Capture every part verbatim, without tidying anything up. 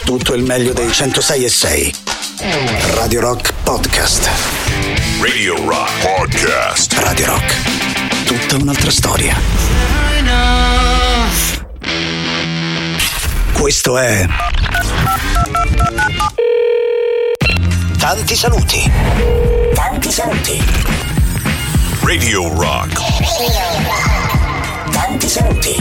tutto il meglio dei centosei e sei. Radio Rock Podcast. Radio Rock Podcast. Radio Rock. Tutta un'altra storia. Questo è Tanti saluti. Tanti saluti. Radio Rock. Tanti saluti.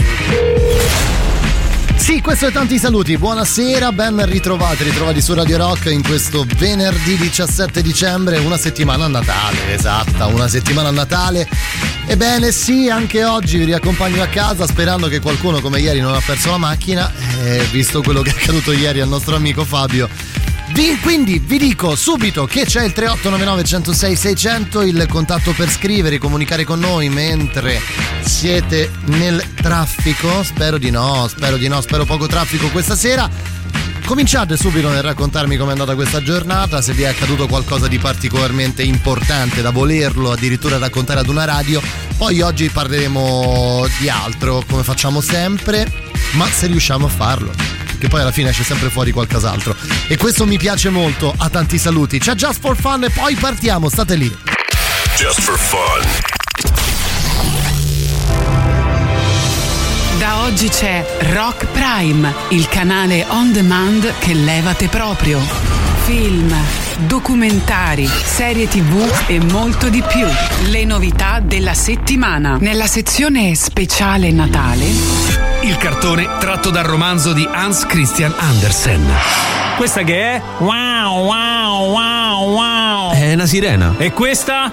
Sì, questo è Tanti saluti, buonasera, ben ritrovati, ritrovati su Radio Rock in questo venerdì diciassette dicembre, una settimana a Natale, esatta, una settimana a Natale. Ebbene sì, anche oggi vi riaccompagno a casa sperando che qualcuno come ieri non ha perso la macchina, eh, visto quello che è accaduto ieri al nostro amico Fabio. Vi, quindi vi dico subito che c'è il tre otto nove nove uno zero sei sei zero zero, il contatto per scrivere, comunicare con noi mentre siete nel traffico. Spero di no, spero di no, spero poco traffico questa sera. Cominciate subito nel raccontarmi com'è andata questa giornata, se vi è accaduto qualcosa di particolarmente importante da volerlo addirittura raccontare ad una radio. Poi oggi parleremo di altro, come facciamo sempre, ma se riusciamo a farlo, che poi alla fine esce sempre fuori qualcos'altro, e questo mi piace molto. A Tanti saluti, c'è Just for Fun e poi partiamo, state lì. Just for Fun. Da oggi c'è Rock Prime, il canale on demand che levate proprio. Film, documentari, serie tv e molto di più. Le novità della settimana. Nella sezione speciale Natale, il cartone tratto dal romanzo di Hans Christian Andersen. Questa che è? Wow, wow, wow, wow. È una sirena. E questa?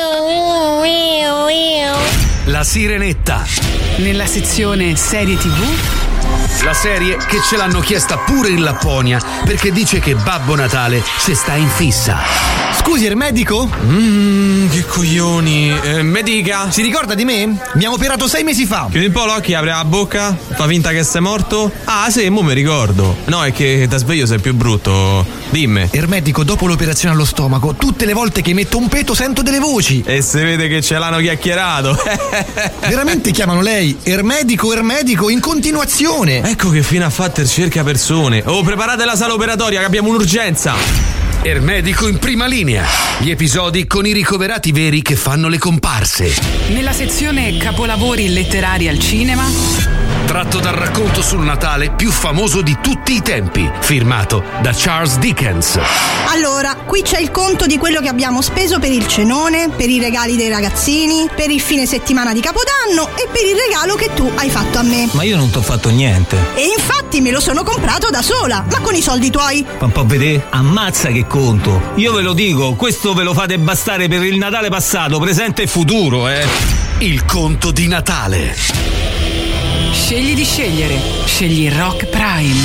La Sirenetta. nella sezione serie tv, la serie che ce l'hanno chiesta pure in Lapponia perché dice che Babbo Natale ci sta in fissa. Scusi, è il medico? Mmm, che coglioni. Eh, me dica. Si ricorda di me? Mi hanno operato sei mesi fa. Chiudi un po' l'occhio, apre la bocca, fa finta che sei morto. Ah, sì, mo mi ricordo. No, è che da sveglio sei più brutto. Dimmi. Il medico, dopo l'operazione allo stomaco, tutte le volte che metto un peto sento delle voci. E si vede che ce l'hanno chiacchierato. Veramente chiamano lei Ermedico, Ermedico in continuazione. Ecco che fino a fatter cerca persone. Oh, preparate la sala operatoria che abbiamo un'urgenza. Ermedico in prima linea. Gli episodi con i ricoverati veri che fanno le comparse. nella sezione capolavori letterari al cinema, Tratto dal racconto sul Natale più famoso di tutti i tempi, firmato da Charles Dickens. Allora, qui c'è il conto di quello che abbiamo speso per il cenone, per i regali dei ragazzini, per il fine settimana di Capodanno e per il regalo che tu hai fatto a me. Ma io non t'ho fatto niente. E infatti me lo sono comprato da sola, ma con i soldi tuoi. Fa un po' vedere? Ammazza che conto. Io ve lo dico, questo ve lo fate bastare per il Natale passato, presente e futuro, eh. Il conto di Natale. scegli di scegliere, scegli Rock Prime.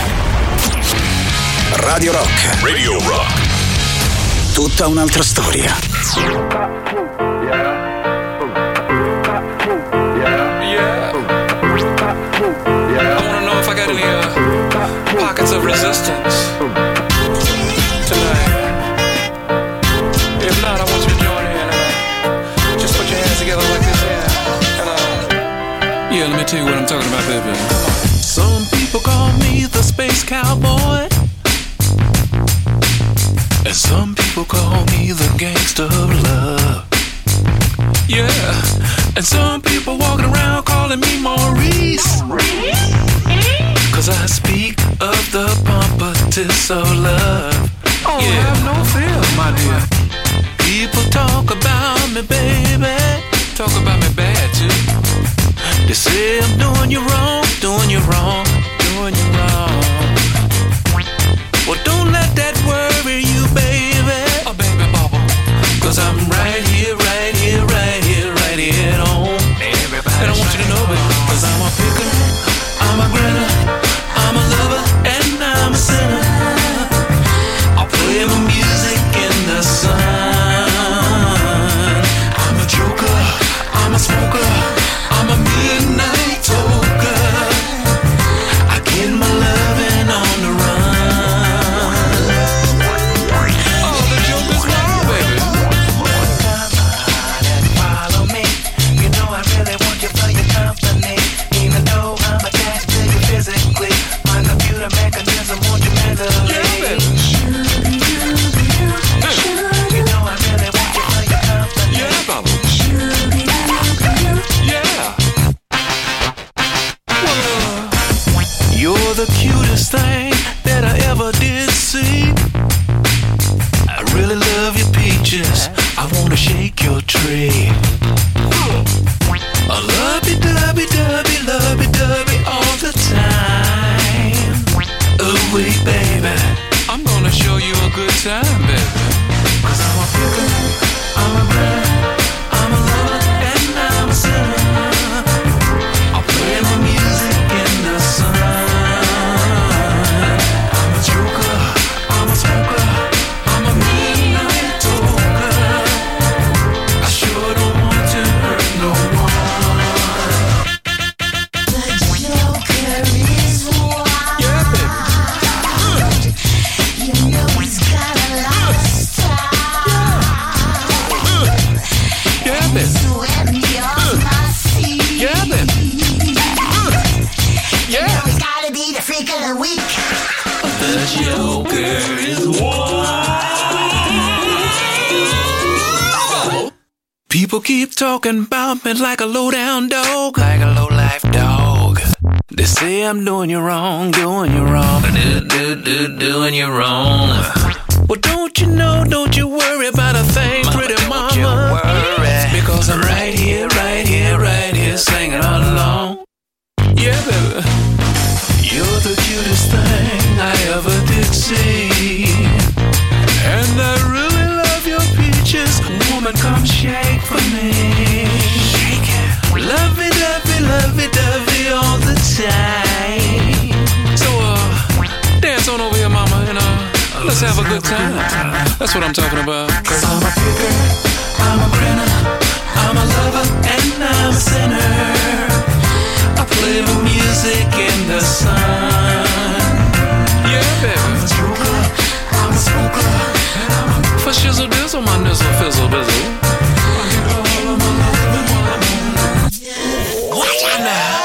Radio Rock. Radio Rock. Tutta un'altra storia. Pockets of resistance tonight. If not, I want you to join in and uh, just put your hands together like this here. And uh, yeah, let me tell you what I'm talking about, baby. Come on. Some people call me the space cowboy, and some people call me the gangster of love. Yeah, and some people walking around calling me Maurice. Cause I speak of the pompatus of love. Oh, yeah. Have no fear, my dear. People talk about me, baby. Talk about me bad, too. They say I'm doing you wrong, doing you wrong, doing you wrong. Well, don't let that worry you, baby. Oh, baby, bubble. Cause I'm right here, right here, right here, right here at home. Everybody, and I want you to know, baby, cause I'm a picker, I'm a grinner, I'm a lover and I'm a sinner. I'll play my music in the sun. I'm a joker, I'm a smoker, I'm a midnight toker. cutest thing that I ever did see. I really love your peaches. I wanna shake your tree. I love you, dubby, dubby, love you, dubby all the time. Ooh, wee, baby, I'm gonna show you a good time, baby. 'Cause I'm a picker, I'm a brother, I'm a lover, and I'm a sinner. I'll play my music in the sun. I'm a joker, I'm a smoker, I'm a midnight talker. I sure don't want to hurt no one. The joker is wild. Yeah, baby. You know he's got a lot of style. Yeah, baby. Sweating off my feet. Yeah, baby. Yeah. You know he's gotta be the freak of the week. The joker is wild. People keep talking about me like a low-down dog, like a low-life dog. They say I'm doing you wrong, doing you wrong, do, do, do, doing you wrong. Well, don't you know, don't you worry about a thing, mama, pretty mama. Don't you worry. Because I'm right here, right here, right here, singing all along. Yeah, baby. You're the cutest thing I ever did see. And I really love your peaches. Woman, come shake for me. Shake it. Lovey-dovey, lovey-dovey all the time. So, uh, dance on over here, mama, and uh, let's have a good time. That's what I'm talking about. 'Cause I'm a picker, I'm a grinner, I'm a lover, and I'm a sinner. I play the music in the sun. Yeah, baby. I'm a joker, I'm a smoker, for shizzle dizzle, my nizzle fizzle bizzle. Watch out now.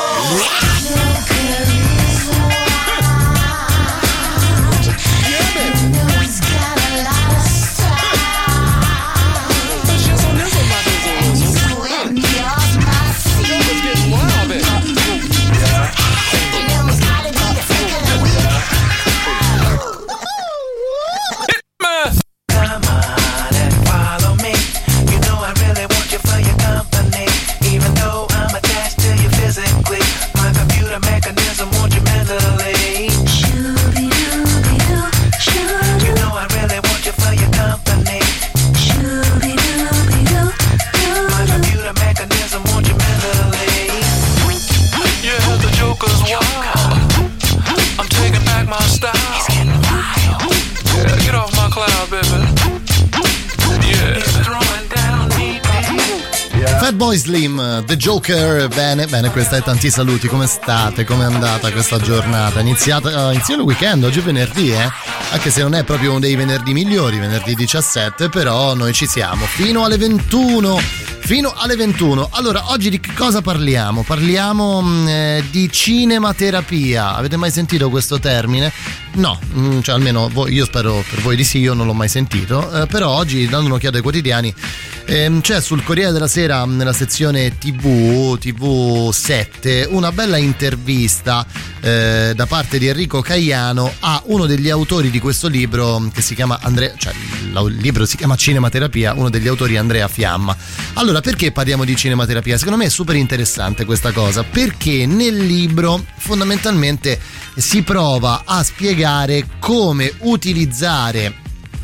Fatboy Slim, The Joker. Bene, bene, questa è tanti saluti. Come state? Come è andata questa giornata? Iniziata, uh, inizia il weekend, oggi è venerdì, eh? Anche se non è proprio uno dei venerdì migliori, venerdì diciassette, però noi ci siamo fino alle ventuno. Fino alle ventuno. Allora, oggi di che cosa parliamo? Parliamo eh, di cinematerapia. Avete mai sentito questo termine? No, mh, cioè almeno voi, io spero per voi di sì, io non l'ho mai sentito, eh, però oggi, dando un'occhiata ai quotidiani, ehm, c'è sul Corriere della Sera, nella sezione tivù, tivù sette, una bella intervista eh, da parte di Enrico Caiano a uno degli autori di questo libro che si chiama Andrea, cioè il libro si chiama Cinematerapia, uno degli autori è Andrea Fiamma. Allora, perché parliamo di cinematerapia? Secondo me è super interessante questa cosa, perché nel libro fondamentalmente si prova a spiegare come utilizzare,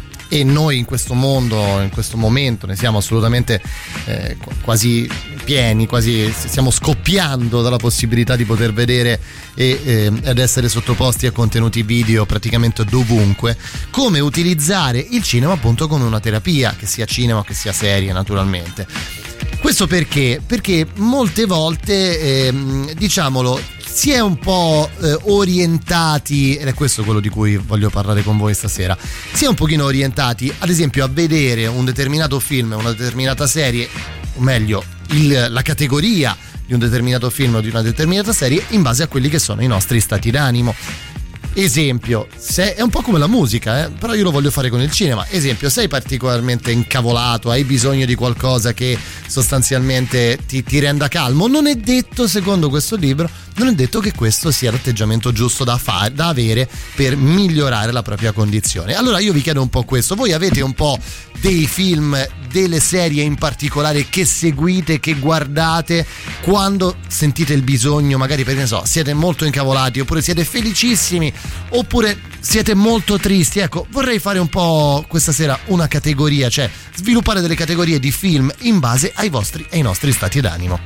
e noi in questo mondo, in questo momento ne siamo assolutamente eh, quasi pieni, quasi stiamo scoppiando dalla possibilità di poter vedere e eh, ed essere sottoposti a contenuti video praticamente dovunque, come utilizzare il cinema appunto come una terapia, che sia cinema o che sia serie naturalmente. Questo perché? Perché molte volte eh, diciamolo si è un po' eh, orientati, ed è questo quello di cui voglio parlare con voi stasera, si è un pochino orientati ad esempio a vedere un determinato film, una determinata serie, o meglio il, la categoria di un determinato film o di una determinata serie in base a quelli che sono i nostri stati d'animo. Esempio, se è un po' come la musica, eh? Però io lo voglio fare con il cinema. Esempio, sei particolarmente incavolato, hai bisogno di qualcosa che sostanzialmente ti, ti renda calmo. Non è detto, secondo questo libro, non è detto che questo sia l'atteggiamento giusto da fare, da avere per migliorare la propria condizione. Allora io vi chiedo un po' questo: voi avete un po' dei film, delle serie in particolare che seguite, che guardate quando sentite il bisogno, magari perché ne so, siete molto incavolati, oppure siete felicissimi, oppure siete molto tristi? Ecco, vorrei fare un po' questa sera una categoria, cioè sviluppare delle categorie di film in base ai vostri e ai nostri stati d'animo.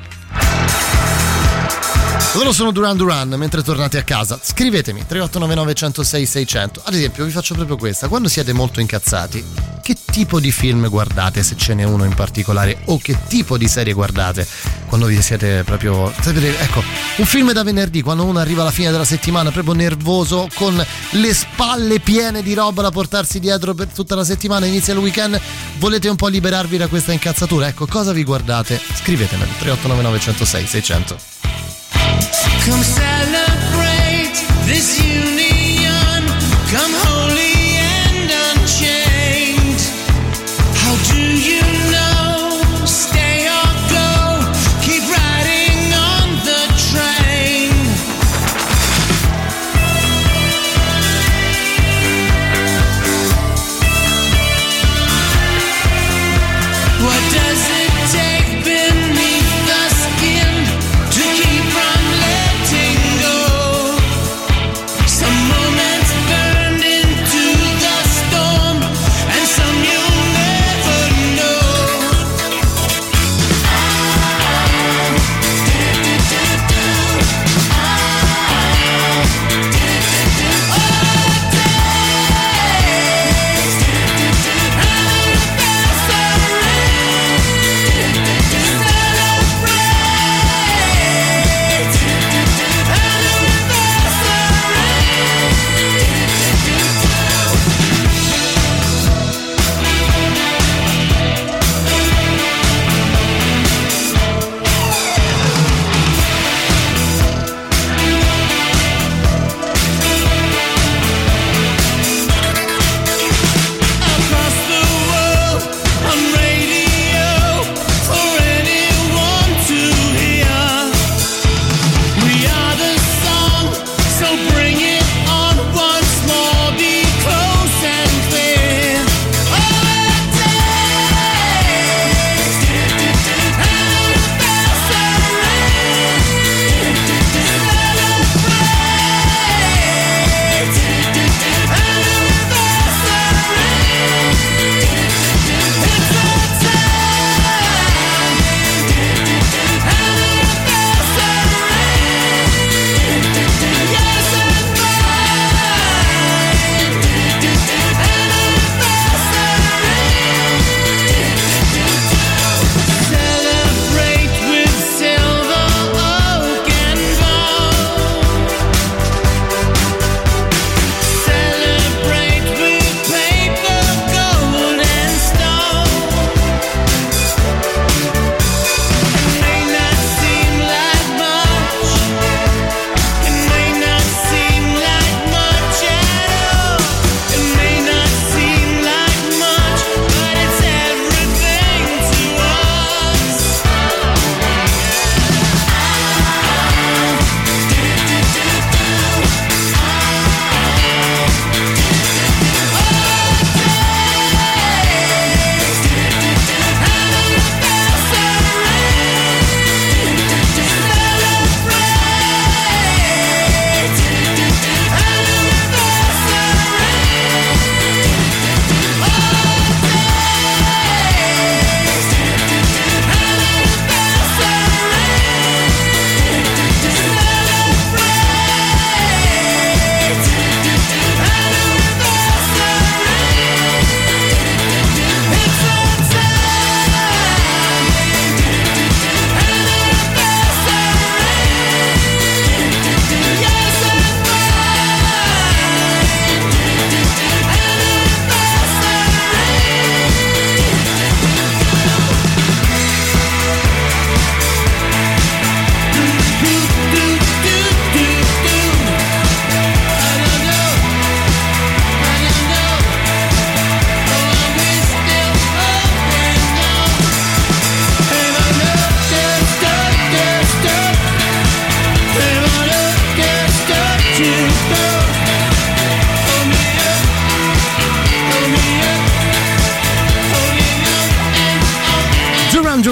Loro sono Duran Duran. Mentre tornate a casa scrivetemi tre otto nove nove uno zero sei sei zero zero. Ad esempio vi faccio proprio questa: quando siete molto incazzati, che tipo di film guardate, se ce n'è uno in particolare, o che tipo di serie guardate quando vi siete proprio, sapete, ecco, un film da venerdì, quando uno arriva alla fine della settimana proprio nervoso, con le spalle piene di roba da portarsi dietro per tutta la settimana, inizia il weekend, volete un po' liberarvi da questa incazzatura, ecco, cosa vi guardate? Scrivetemelo tre otto nove nove uno zero sei sei zero zero. Come celebrate this union, come holy and unchained. How do you know? Stay or go, keep riding on the train. What does it take beneath the skin to keep from letting go? Some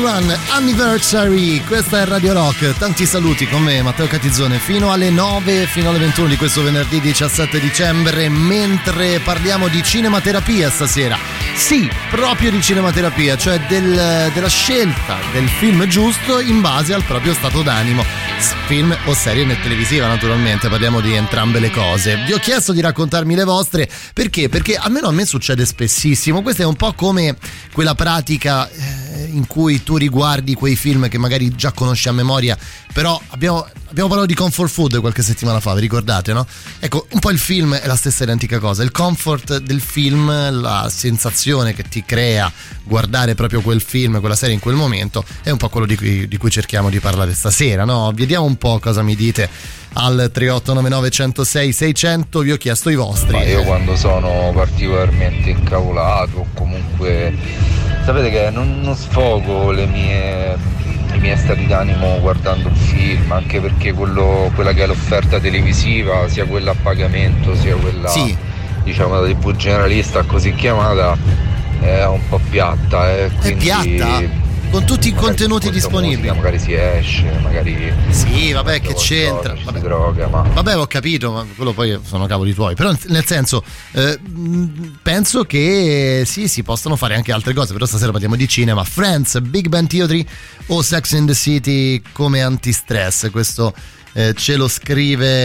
ventitré Anniversary, questa è Radio Rock. Tanti saluti con me Matteo Catizzone fino alle nove, fino alle ventuno di questo venerdì diciassette dicembre, mentre parliamo di cinematerapia stasera. Sì, proprio di cinematerapia, cioè del, della scelta del film giusto in base al proprio stato d'animo. Film o serie net televisiva, naturalmente, parliamo di entrambe le cose. Vi ho chiesto di raccontarmi le vostre, perché? Perché almeno a me succede spessissimo. Questa è un po' come quella pratica eh, in cui tu riguardi quei film che magari già conosci a memoria, però abbiamo, abbiamo parlato di comfort food qualche settimana fa, vi ricordate, no? Ecco, un po' il film è la stessa identica cosa. Il comfort del film, la sensazione che ti crea guardare proprio quel film, quella serie in quel momento, è un po' quello di cui, di cui cerchiamo di parlare stasera, no? Vediamo un po' cosa mi dite al tre otto nove nove uno zero sei sei zero zero. Vi ho chiesto i vostri. Ma io quando sono particolarmente incavolato o comunque, sapete che non, non sfogo le mie, i miei stati d'animo guardando un film, anche perché quello, quella che è l'offerta televisiva, sia quella a pagamento sia quella, sì, diciamo, da tivù generalista così chiamata, è un po' piatta, eh, quindi è piatta? Con tutti i contenuti disponibili, musica, magari si esce, magari sì, vabbè, che c'entra, si vabbè. droga, ma vabbè, ho capito, ma quello poi sono cavoli tuoi. Però nel senso, eh, penso che sì, si possono fare anche altre cose. Però stasera parliamo di cinema. Friends, Big Bang Theory o Sex and the City come antistress. Questo Eh, ce lo scrive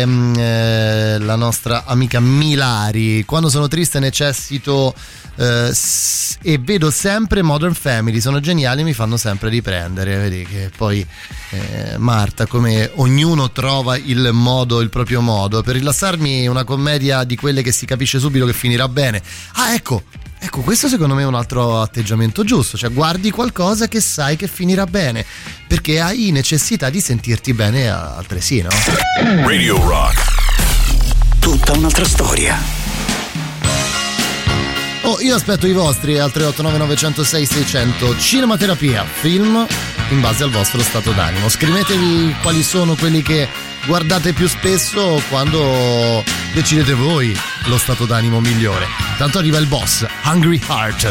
eh, la nostra amica Milari. Quando sono triste necessito eh, s- e vedo sempre Modern Family, sono geniali, mi fanno sempre riprendere. Vedi che poi eh, Marta, come ognuno trova il modo, il proprio modo. Per rilassarmi, una commedia di quelle che si capisce subito che finirà bene. Ah, ecco, Ecco, questo secondo me è un altro atteggiamento giusto, cioè guardi qualcosa che sai che finirà bene, perché hai necessità di sentirti bene altresì, no? Radio Rock. Tutta un'altra storia. Oh, io aspetto i vostri al tre otto nove nove zero sei sei zero zero. Cinematerapia, film in base al vostro stato d'animo. Scrivetevi quali sono quelli che guardate più spesso quando decidete voi lo stato d'animo migliore. Tanto arriva il boss, Hungry Heart.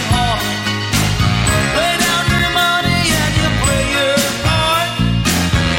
Way down your money and you play your part.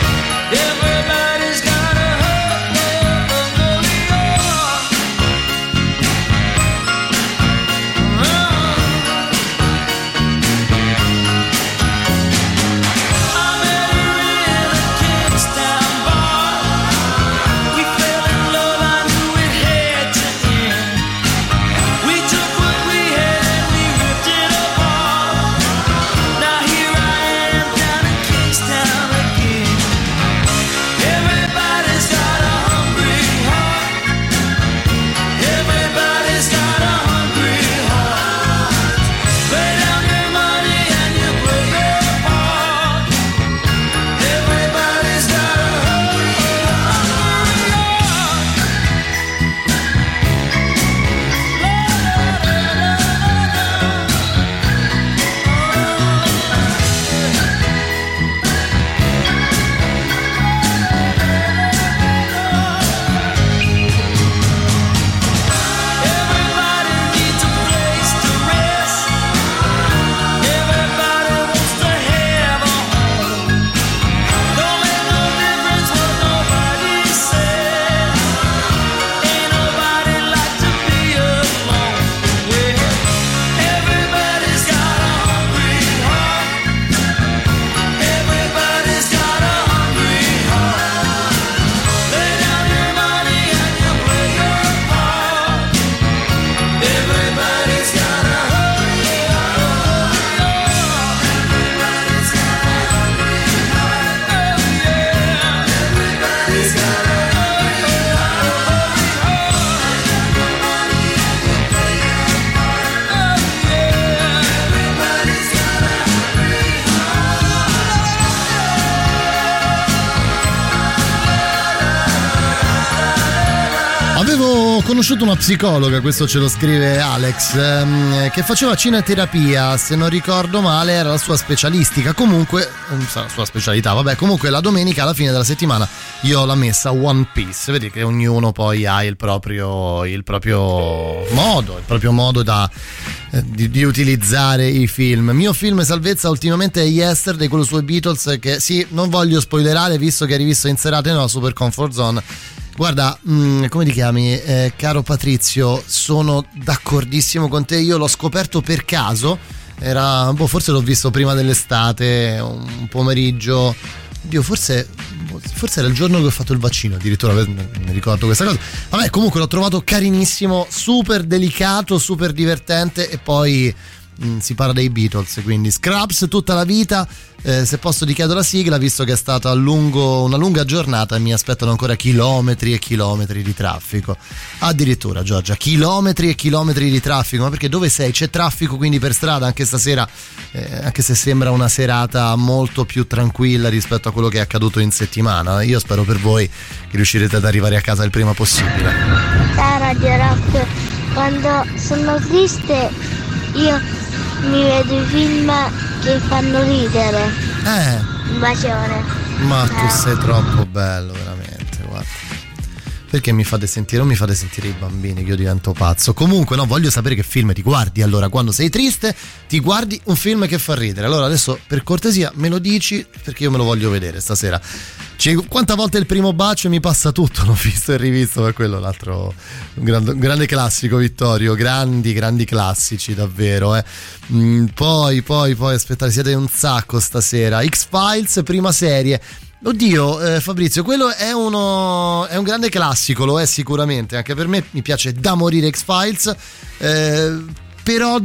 conosciuto una psicologa, questo ce lo scrive Alex, ehm, che faceva cineterapia, se non ricordo male era la sua specialistica, comunque la sua specialità, vabbè, comunque la domenica alla fine della settimana io l'ho messa One Piece, vedi che ognuno poi ha il proprio il proprio modo, il proprio modo da eh, di, di utilizzare i film. Mio film salvezza ultimamente è Yesterday, quello sui Beatles, che sì, non voglio spoilerare visto che hai rivisto in serata no, Super Comfort Zone. Guarda, mh, come ti chiami? Eh, caro Patrizio, sono d'accordissimo con te, io l'ho scoperto per caso, era, boh, forse l'ho visto prima dell'estate, un pomeriggio, Dio, forse, forse era il giorno che ho fatto il vaccino, addirittura mi ricordo questa cosa. Vabbè, comunque l'ho trovato carinissimo, super delicato, super divertente e poi mh, si parla dei Beatles, quindi Scrubs tutta la vita. Eh, se posso ti chiedo la sigla, visto che è stata a lungo, una lunga giornata e mi aspettano ancora chilometri e chilometri di traffico. Addirittura, Giorgia, chilometri e chilometri di traffico, ma perché dove sei? C'è traffico quindi per strada anche stasera, eh, anche se sembra una serata molto più tranquilla rispetto a quello che è accaduto in settimana. Io spero per voi che riuscirete ad arrivare a casa il prima possibile. Da Radio Rock, quando sono triste io mi vedo i film che fanno ridere. Eh. Un bacione. Ma eh. tu sei troppo bello, veramente, guarda. Perché mi fate sentire, non mi fate sentire i bambini che io divento pazzo. Comunque, no, voglio sapere che film ti guardi. Allora, quando sei triste, ti guardi un film che fa ridere. Allora, adesso, per cortesia, me lo dici, perché io me lo voglio vedere stasera. Cioè, quanta volte il primo bacio mi passa tutto, l'ho visto e rivisto, per quello l'altro un grande, un grande classico, Vittorio, grandi grandi classici davvero, eh. Mm, poi poi poi aspettate, siete un sacco stasera. X-Files, prima serie. Oddio, eh, Fabrizio, quello è uno è un grande classico, lo è sicuramente, anche per me mi piace da morire X-Files, eh, però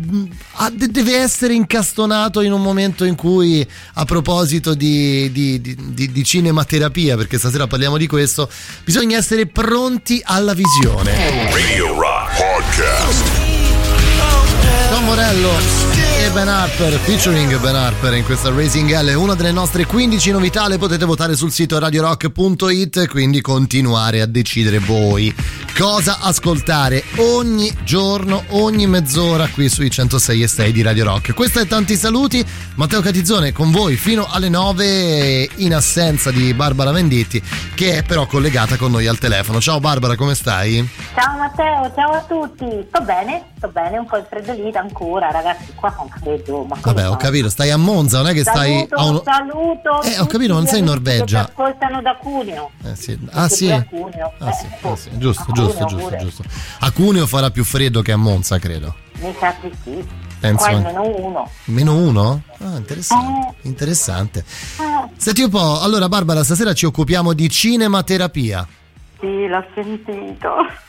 deve essere incastonato in un momento in cui, a proposito di, di, di, di cinematerapia, perché stasera parliamo di questo, bisogna essere pronti alla visione. Radio Rock Podcast. Tom Morello e Ben Harper featuring Ben Harper in questa Raising Hell, una delle nostre quindici novità. Le potete votare sul sito radio rock punto it, quindi continuare a decidere voi cosa ascoltare ogni giorno, ogni mezz'ora qui sui centosei e sei di Radio Rock. Questo è Tanti Saluti, Matteo Catizzone con voi fino alle nove, in assenza di Barbara Venditti, che è però collegata con noi al telefono. Ciao Barbara, come stai? Ciao Matteo, ciao a tutti. Sto bene, sto bene, un po' infreddolita ancora, ragazzi, qua fa un freddo. Ma vabbè, ho capito, stai a Monza, non è che stai saluto, a un... saluto. Eh, ho capito, non sei in Norvegia. Che ascoltano da Cuneo. Eh sì. Ah sì. A Cuneo. Ah, sì. Eh, Ah, sì. Giusto, a giusto, Cuneo giusto, pure. giusto. A Cuneo farà più freddo che a Monza, credo. Mi sa di sì. Penso Qua è anche- meno uno. Meno uno? Ah, interessante. Eh. Interessante. Eh, Senti un po', allora Barbara, stasera ci occupiamo di cinematerapia. sì, l'ho sentito.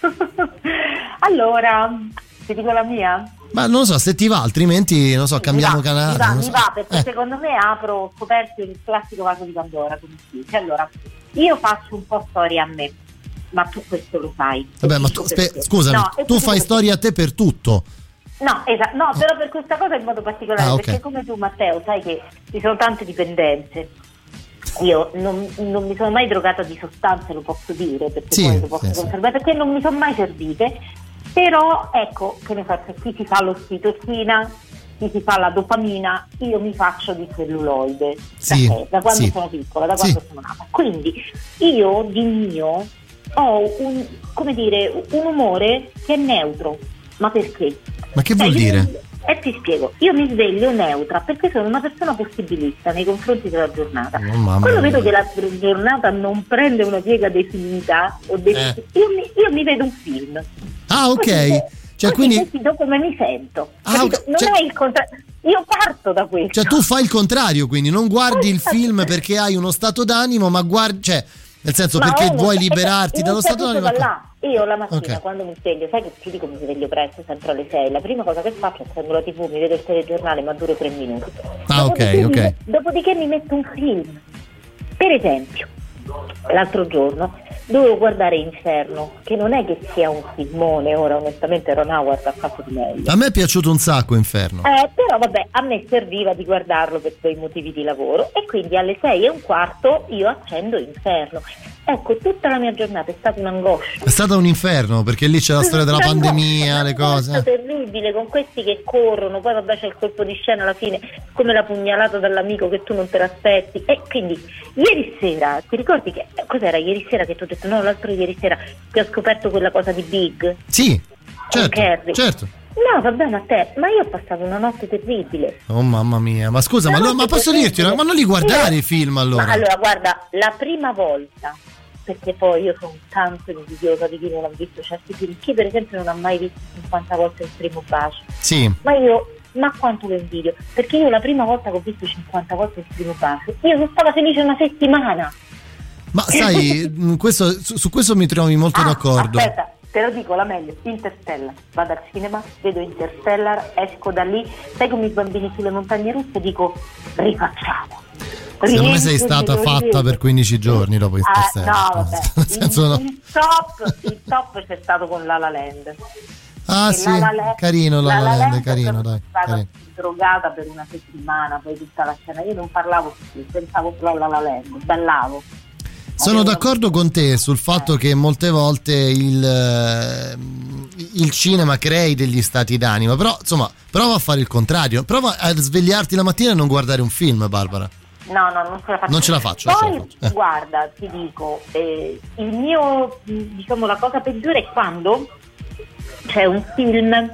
Allora, ti dico la mia? Ma non lo so, se ti va, altrimenti, non so, cambiamo mi va, canale. Mi va, non mi so. va, perché Eh. secondo me apro, ho scoperto il classico vaso di Pandora, come si dice. Allora, io faccio un po' storia a me, ma tu questo lo sai. Vabbè, ma Dico tu, spe- perché. scusami, No, e tu ti fai dico storia a te per tutto. No, esatto, no, però per questa cosa in modo particolare, Ah, ok. perché come tu Matteo sai che ci sono tante dipendenze. Io non, non mi sono mai drogata di sostanze, lo posso dire, perché Sì, poi lo posso sì, sì. confermare, perché non mi sono mai servite, però ecco, che ne so, se chi si fa l'ossitocina, chi si fa la dopamina, io mi faccio di celluloide, Sì, da, da quando sì. sono piccola, da Sì. quando sono nata. Quindi io di mio ho un, come dire, un umore che è neutro. Ma perché? Ma che Cioè, vuol io- dire? E ti spiego, io mi sveglio neutra perché sono una persona possibilista nei confronti della giornata. Oh, mamma Quando mia. vedo che la giornata non prende una piega definita o definita, Eh. io, mi, io mi vedo un film. Ah, ok. Così, Cioè, così quindi, decido come mi sento. Ah, Capito? ok, Non cioè- è il contrario. Io parto da questo. cioè tu fai il contrario, quindi non guardi il film perché hai uno stato d'animo, ma guardi, cioè, nel senso, Ma perché uno- vuoi eh, liberarti dallo inizia stato tutto d'animo. da là. Io la mattina Ok. quando mi sveglio, sai che ti dico mi sveglio presto, sempre alle sei, la prima cosa che faccio è accendo la tivù, mi vedo il telegiornale, ma dura tre minuti. Ah, ok, Dopodiché ok. mi- Dopodiché mi metto un film. Per esempio, l'altro giorno dovevo guardare Inferno, che non è che sia un filmone, ora onestamente Ron Howard ha fatto di meglio. A me è piaciuto un sacco Inferno. Eh, però vabbè, a me serviva di guardarlo per dei motivi di lavoro e quindi alle sei e un quarto io accendo Inferno. Ecco, tutta la mia giornata è stata un'angoscia. È stato un inferno, perché lì c'è la storia della pandemia, le cose. È terribile, con questi che corrono, poi vabbè c'è il colpo di scena alla fine, come la pugnalata dall'amico che tu non te l'aspetti. E quindi ieri sera, ti ricordi che cos'era ieri sera che tu hai detto no, l'altro ieri sera che ho scoperto quella cosa di Big? Sì, certo, certo. No, vabbè, ma te, ma io ho passato una notte terribile. Oh mamma mia, ma scusa, ma, No, lo, ma posso dirti, una- ma non li guardare Io- i film allora? Ma allora, guarda, la prima volta, perché poi io sono tanto invidiosa di chi non ha visto certi film, chi per esempio non ha mai visto cinquanta volte il primo bacio. Sì. Ma io, ma quanto lo invidio, perché io la prima volta che ho visto cinquanta volte il primo bacio, io sono stata felice una settimana. Ma sai, mh, questo, su, su questo mi trovi molto Ah, d'accordo. Aspetta, te lo dico, la meglio, Interstellar. Vado al cinema, vedo Interstellar, esco da lì, sai come i bambini sulle montagne russe, dico rifacciamo. Secondo me sei Rientro, stata me lo fatta rivedo. per quindici giorni dopo Ah, Interstellar. no, vabbè. Nel senso, no. Il, il top, il top c'è stato con La La Land. Ah E sì, La La Land- carino La La La La Land, Land carino, sono dai. stata carino. drogata per una settimana, poi tutta la scena, io non parlavo più, pensavo solo a La La Land, ballavo. Sono d'accordo con te sul fatto che molte volte il, eh, il cinema crei degli stati d'animo, però insomma prova a fare il contrario, prova a svegliarti la mattina e non guardare un film, Barbara. No, no, non ce la faccio. Non ce la faccio, non ce Poi, la faccio. Eh. guarda, ti dico, eh, il mio, diciamo, la cosa peggiore è quando c'è un film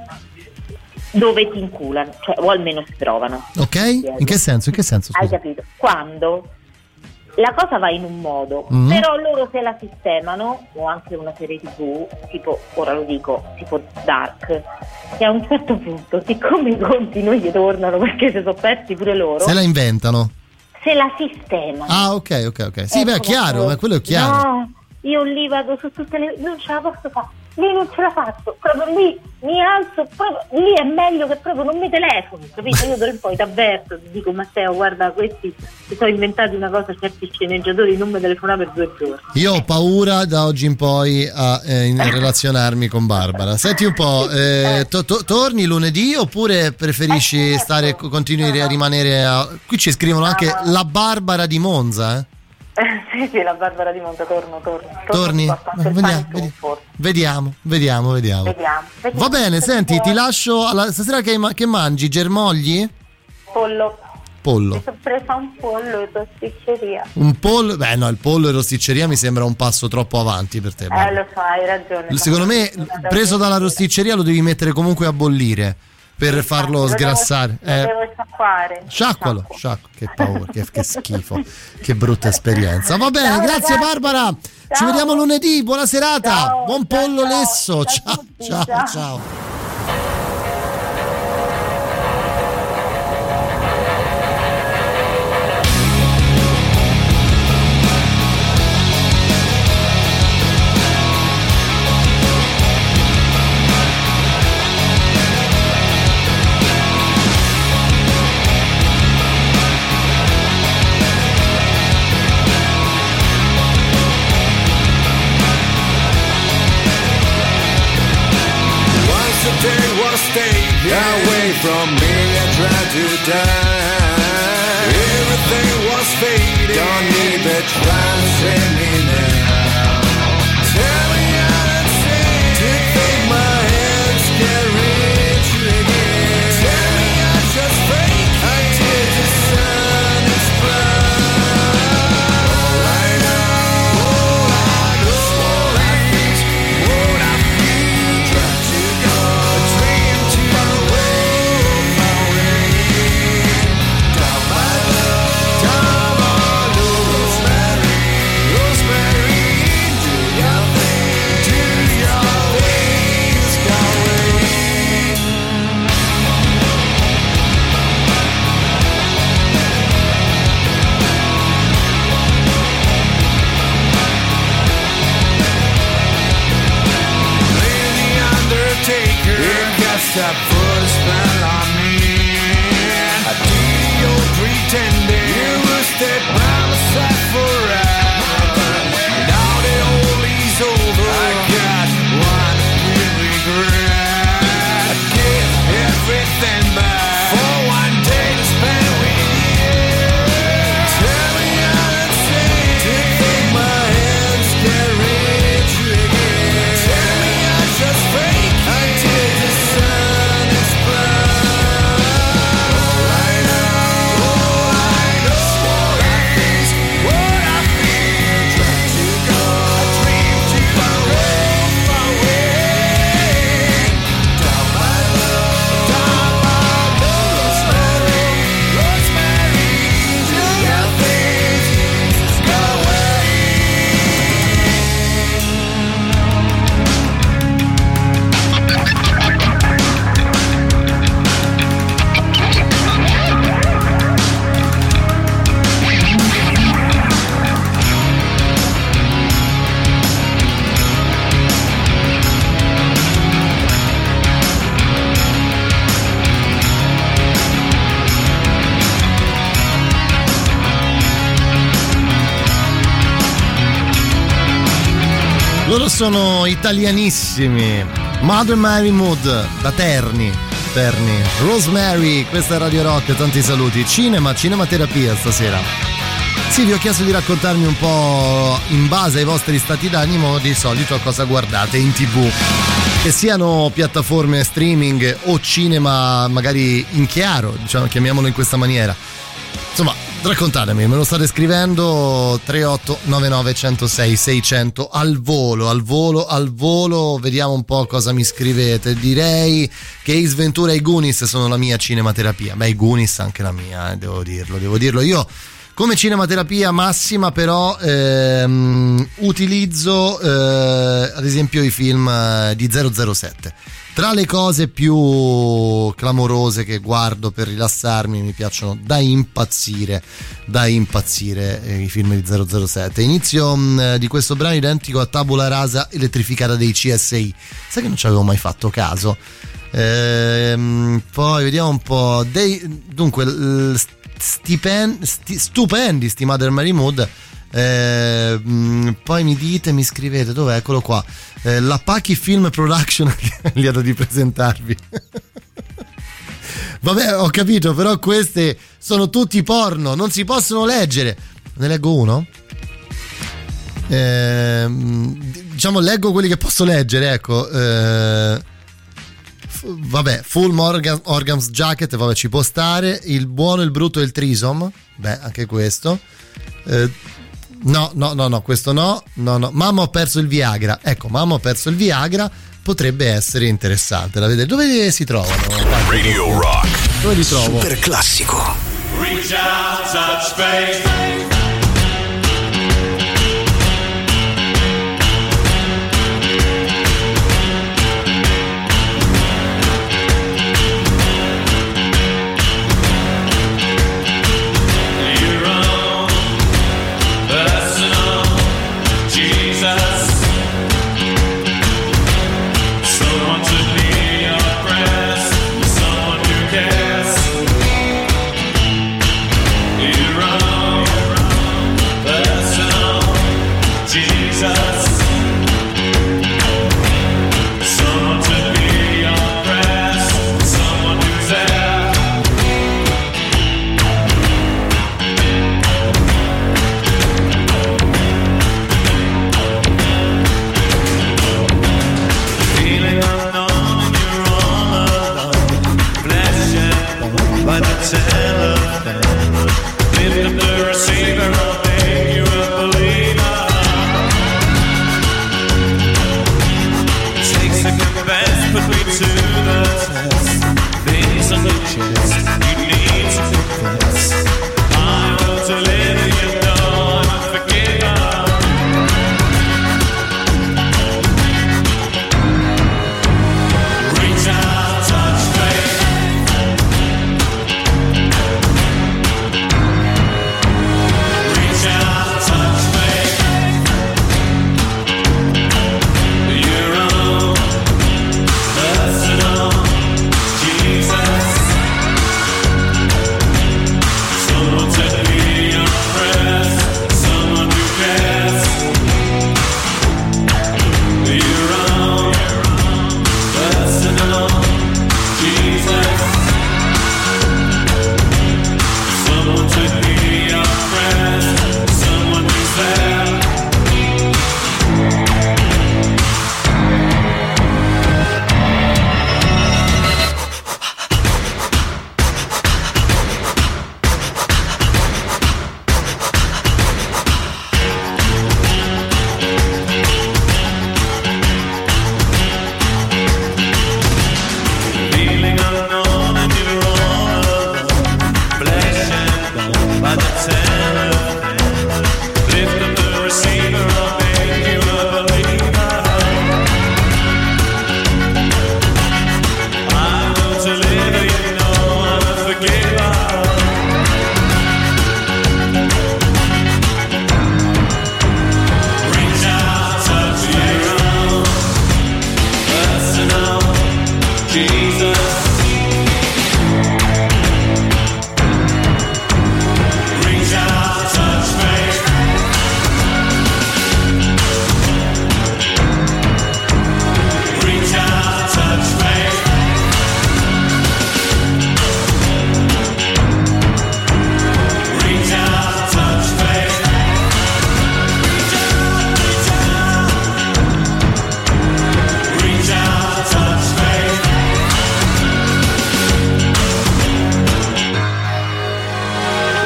dove ti inculano, cioè, o almeno si provano. Ok? In che senso? In che senso? Hai Scusa. capito? Quando la cosa va in un modo, Mhm. però loro se la sistemano, o anche una serie tv, tipo, ora lo dico, tipo Dark, che a un certo punto, siccome i conti non gli tornano perché si sono persi pure loro, Se la inventano. se la sistemano. Ah, ok, ok, ok. Sì, Ecco, beh, è chiaro, ma quello è chiaro. No, io lì vado su tutte le... non ce la posso fare, lì non ce la faccio, proprio lì mi alzo, proprio lì è meglio che proprio non mi telefono, capito? Io d'ora in poi ti avverto, ti dico Matteo, guarda, questi si sono inventati una cosa, certi sceneggiatori, non mi telefonare per due giorni. Io ho paura da oggi in poi a eh, in- relazionarmi con Barbara. Senti un po', eh, to- to- torni lunedì oppure preferisci stare, continui a rimanere a... Qui ci scrivono anche la Barbara di Monza, eh? sì, sì, la Barbara di Monza, torno, torno. torno Torni? sto a Eh, pensare vediamo, in più, vedi- forse. vediamo, vediamo, vediamo. Vediamo, vediamo. Va bene, senti, ti lascio alla... stasera che, ma- che mangi? Germogli? Pollo. Pollo. Mi sono presa un pollo in rosticceria. Un pollo? Beh no, il pollo in rosticceria mi sembra un passo troppo avanti per te. Eh, Barbara. lo so, hai ragione. Secondo me, preso dalla rosticceria lo devi mettere comunque a bollire per farlo Lo sgrassare. Devo, lo Eh, devo sciacquare. sciacqualo, sciacquo. Che paura, che, che schifo, che brutta esperienza. Va bene, grazie Barbara. Ci vediamo lunedì, buona serata. Buon pollo lesso. Ciao, ciao, ciao. Once a day was taken away from me, I tried to die. Everything was fading. Don't need the try to save me now. Tell me how to say to think my hands can reach you again. Tell me I just fake until the sun is bright. All I know, all I know, all I feel, all I feel, try to go, a dream to my way, my way. Loro sono italianissimi. Mother Mary Mood da Terni. Terni. Rosemary, questa è Radio Rock, tanti saluti. Cinema, cinematerapia stasera. Sì, vi ho chiesto di raccontarmi un po' in base ai vostri stati d'animo di solito cosa guardate in tv. Che siano piattaforme streaming o cinema magari in chiaro, diciamo, chiamiamolo in questa maniera. Insomma, raccontatemi, me lo state scrivendo tre otto nove nove uno zero sei sei zero zero al volo, al volo, al volo, vediamo un po' cosa mi scrivete. Direi che Ace Ventura e i Goonies sono la mia cinematerapia. Beh, i Goonies anche la mia, eh, devo dirlo, devo dirlo. Io come cinematerapia massima però ehm, utilizzo eh, ad esempio i film di zero zero sette. Tra le cose più clamorose che guardo per rilassarmi, mi piacciono da impazzire, da impazzire eh, i film di zero zero sette. Inizio mh, di questo brano identico a Tabula Rasa elettrificata dei C S I. Sai che non ci avevo mai fatto caso? Ehm, poi vediamo un po'. Dei, dunque, l, stipen, sti, stupendi sti Mother Mary Mood. Eh, mh, poi mi dite, mi scrivete, dov'è? Eccolo qua. Eh, la Pachi Film Production lieto di presentarvi. Vabbè, ho capito, però queste sono tutti porno, non si possono leggere. Ne leggo uno? Eh, diciamo, leggo quelli che posso leggere, ecco. Eh, f- vabbè, Full Organ- Organs Jacket, vabbè, ci può stare. Il buono, il brutto e il trisom. Beh, anche questo. Eh, No, no, no, no, questo no, no, no. Mamma ho perso il Viagra. Ecco, mamma ho perso il Viagra potrebbe essere interessante. La vedete? Dove si trovano? Radio Rock. Dove li trovo? Super classico. Reach out, touch faith.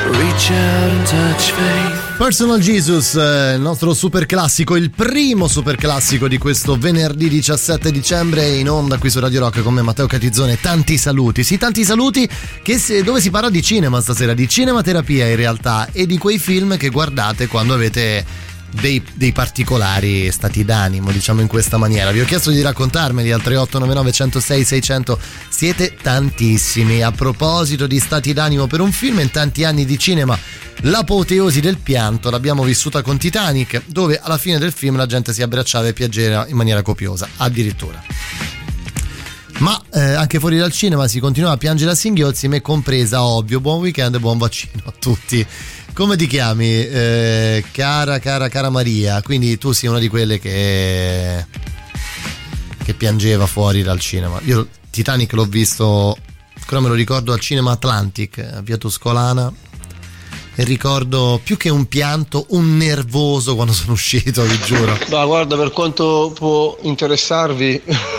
Reach out and touch faith. Personal Jesus, il nostro super classico, il primo super classico di questo venerdì diciassette dicembre in onda qui su Radio Rock con me Matteo Catizzone. Tanti saluti, sì, tanti saluti che se, dove si parla di cinema stasera, di cinematerapia in realtà, e di quei film che guardate quando avete Dei, dei particolari stati d'animo, diciamo in questa maniera. Vi ho chiesto di raccontarmeli al tre otto nove nove uno zero sei sei zero zero. Siete tantissimi. A proposito di stati d'animo per un film, in tanti anni di cinema l'apoteosi del pianto l'abbiamo vissuta con Titanic, dove alla fine del film la gente si abbracciava e piangeva in maniera copiosa, addirittura. Ma eh, anche fuori dal cinema si continua a piangere a singhiozzi, me compresa, ovvio. Buon weekend e buon vaccino a tutti. Come ti chiami? Eh, cara, cara, cara Maria. Quindi tu sei una di quelle che che piangeva fuori dal cinema. Io Titanic l'ho visto, ancora me lo ricordo, al cinema Atlantic a Via Tuscolana, e ricordo più che un pianto, un nervoso quando sono uscito, vi giuro. Ma guarda, per quanto può interessarvi,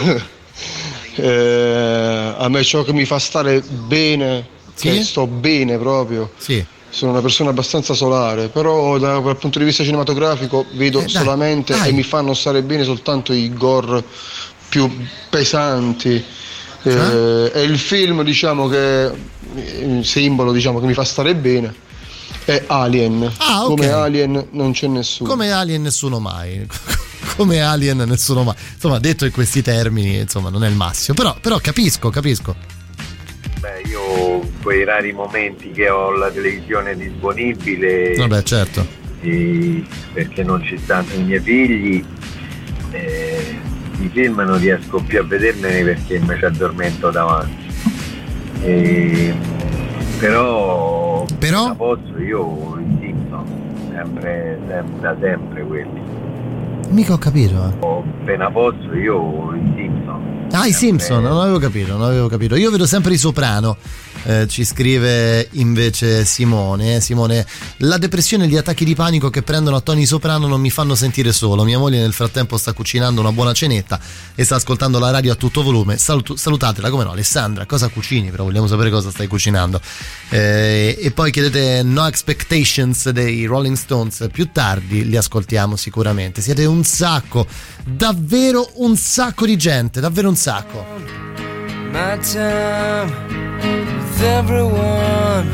eh, a me ciò che mi fa stare bene, sì? Che sto bene proprio. Sì. Sono una persona abbastanza solare, però da, dal punto di vista cinematografico vedo eh, solamente dai, dai. E mi fanno stare bene soltanto i gore più pesanti. Cioè? Eh, è il film, diciamo, che il simbolo, diciamo, che mi fa stare bene è Alien. Ah, okay. Come Alien non c'è nessuno. Come Alien nessuno mai. Come Alien nessuno mai. Insomma, detto in questi termini, insomma, non è il massimo. Però, però capisco, capisco. Beh, io quei rari momenti che ho la televisione disponibile, vabbè, certo, e perché non ci stanno i miei figli, eh, i film non riesco più a vedermene perché mi ci addormento davanti. E, però, però? appena posso io i Simpson, sempre, sempre da sempre quelli. Mica ho capito. Eh. Appena posso io i Simpson. Ah, i Simpson, non avevo capito, non avevo capito. Io vedo sempre i Soprano. Eh, ci scrive invece Simone. Simone, la depressione e gli attacchi di panico che prendono a Tony Soprano non mi fanno sentire solo. Mia moglie nel frattempo sta cucinando una buona cenetta e sta ascoltando la radio a tutto volume. Salut- salutatela, come no, Alessandra, cosa cucini? Però vogliamo sapere cosa stai cucinando. Eh, e poi chiedete No Expectations dei Rolling Stones. Più tardi li ascoltiamo sicuramente. Siete un sacco, davvero un sacco di gente, davvero un sacco. My time with everyone.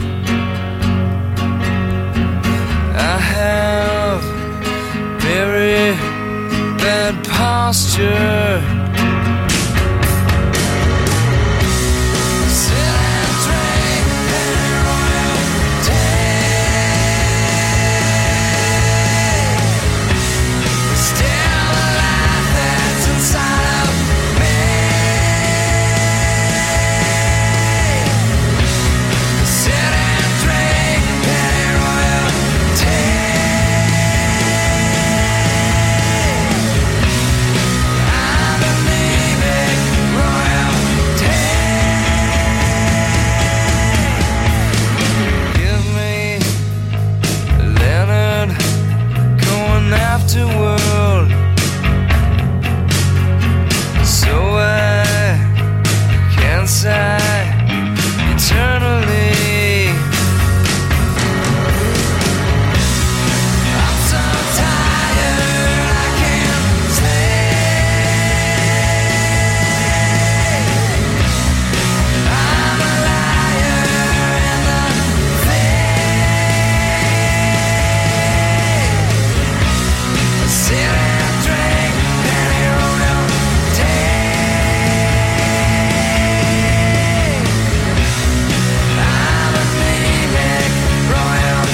I have very bad posture. Afterworld, so I can't sigh eternally. I'm so tired I can't stay. I'm a liar and a fake. Sit and drink any royal day. I'm a maniac royal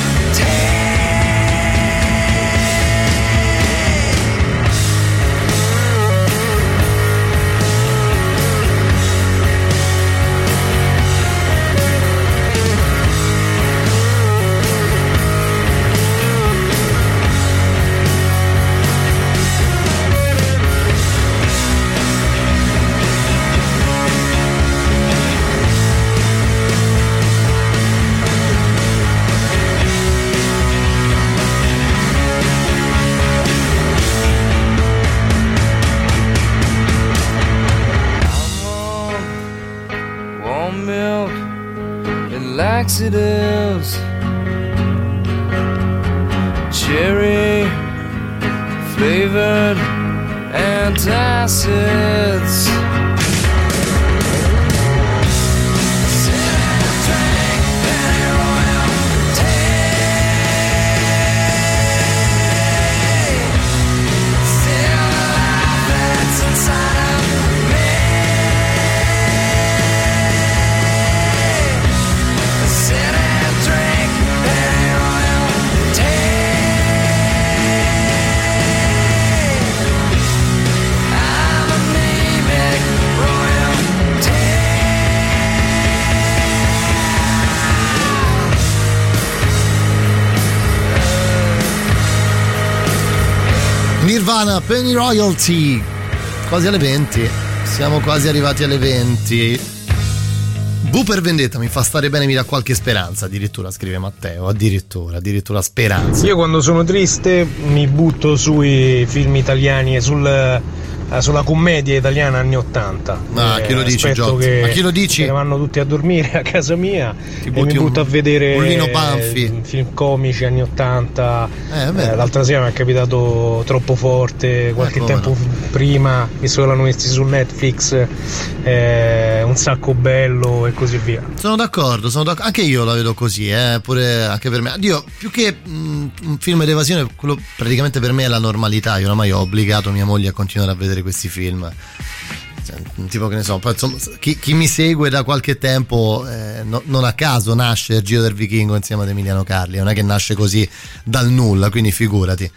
warm milk and laxatives. flavored antacids. Nirvana, Penny Royalty, quasi alle venti, siamo quasi arrivati alle venti. V per vendetta mi fa stare bene, mi dà qualche speranza, addirittura scrive Matteo, addirittura, addirittura speranza. Io quando sono triste mi butto sui film italiani e sul, sulla commedia italiana anni ottanta. Ma eh, chi lo dici, Gio? che, Ma chi lo dici? Che vanno tutti a dormire a casa mia Ti e mi butto un, a vedere un Lino Banfi. film comici anni ottanta. Eh, eh, l'altra sera mi è capitato Troppo Forte, qualche eh, tempo no. prima, visto che l'hanno messi su Netflix, eh, Un sacco bello e così via. Sono d'accordo, sono d'accordo, anche io la vedo così, eh, pure anche per me. Dio, più che mh, un film d'evasione, quello praticamente per me è la normalità. Io oramai ho obbligato mia moglie a continuare a vedere questi film. Cioè, tipo, che ne so, poi, insomma, chi, chi mi segue da qualche tempo eh, no, non a caso nasce Il Giro del Vichingo insieme ad Emiliano Carli, non è che nasce così dal nulla, quindi figurati.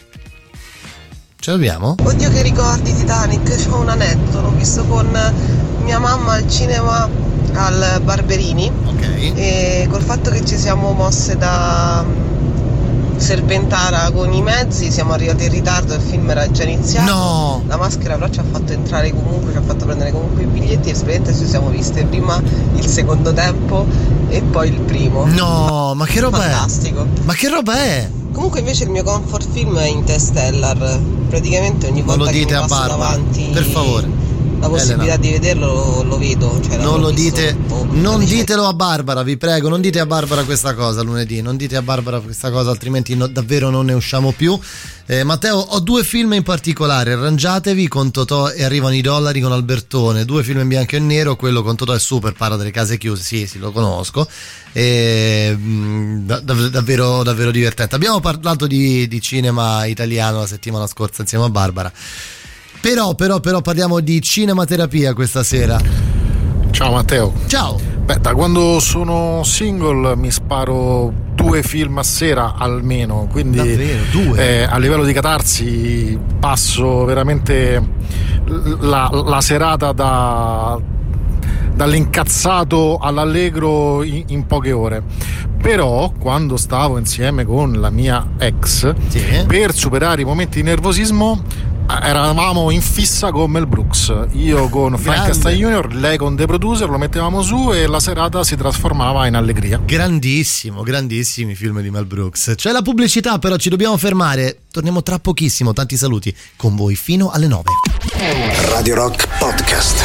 Ce l'abbiamo? Oddio che ricordi Titanic, c'ho un aneddoto, l'ho visto con mia mamma al cinema al Barberini, okay. E col fatto che ci siamo mosse da Serpentara con i mezzi siamo arrivati in ritardo, il film era già iniziato. No. La maschera però ci ha fatto entrare comunque, ci ha fatto prendere comunque i biglietti e praticamente ci siamo viste prima il secondo tempo e poi il primo. No, ma che roba Fantastico. è? Ma che roba è? Comunque invece il mio comfort film è Interstellar. Praticamente ogni volta che mi passo davanti, per favore, la possibilità Elena. di vederlo lo vedo. Cioè, non lo visto, dite, oh, non ditelo a Barbara, vi prego, non dite a Barbara questa cosa lunedì, non dite a Barbara questa cosa, altrimenti no, davvero non ne usciamo più. Eh, Matteo, ho due film in particolare, Arrangiatevi con Totò e Arrivano i dollari con Albertone, due film in bianco e nero, quello con Totò è super, parla delle case chiuse, sì, sì, lo conosco, e, mh, da, davvero, davvero divertente. Abbiamo parlato di, di cinema italiano la settimana scorsa insieme a Barbara, però, però, però parliamo di cinematerapia questa sera. Ciao Matteo. Ciao. Beh, da quando sono single mi sparo due film a sera almeno, quindi davvero, due? Eh, a livello di catarsi passo veramente la, la serata da dall'incazzato all'allegro in, in poche ore. Però quando stavo insieme con la mia ex, sì, per superare i momenti di nervosismo eravamo in fissa con Mel Brooks, io con Frankenstein Junior, lei con The Producer, lo mettevamo su e la serata si trasformava in allegria. Grandissimo, grandissimi film di Mel Brooks. C'è la pubblicità, però ci dobbiamo fermare, torniamo tra pochissimo, tanti saluti con voi fino alle nove. Radio Rock Podcast.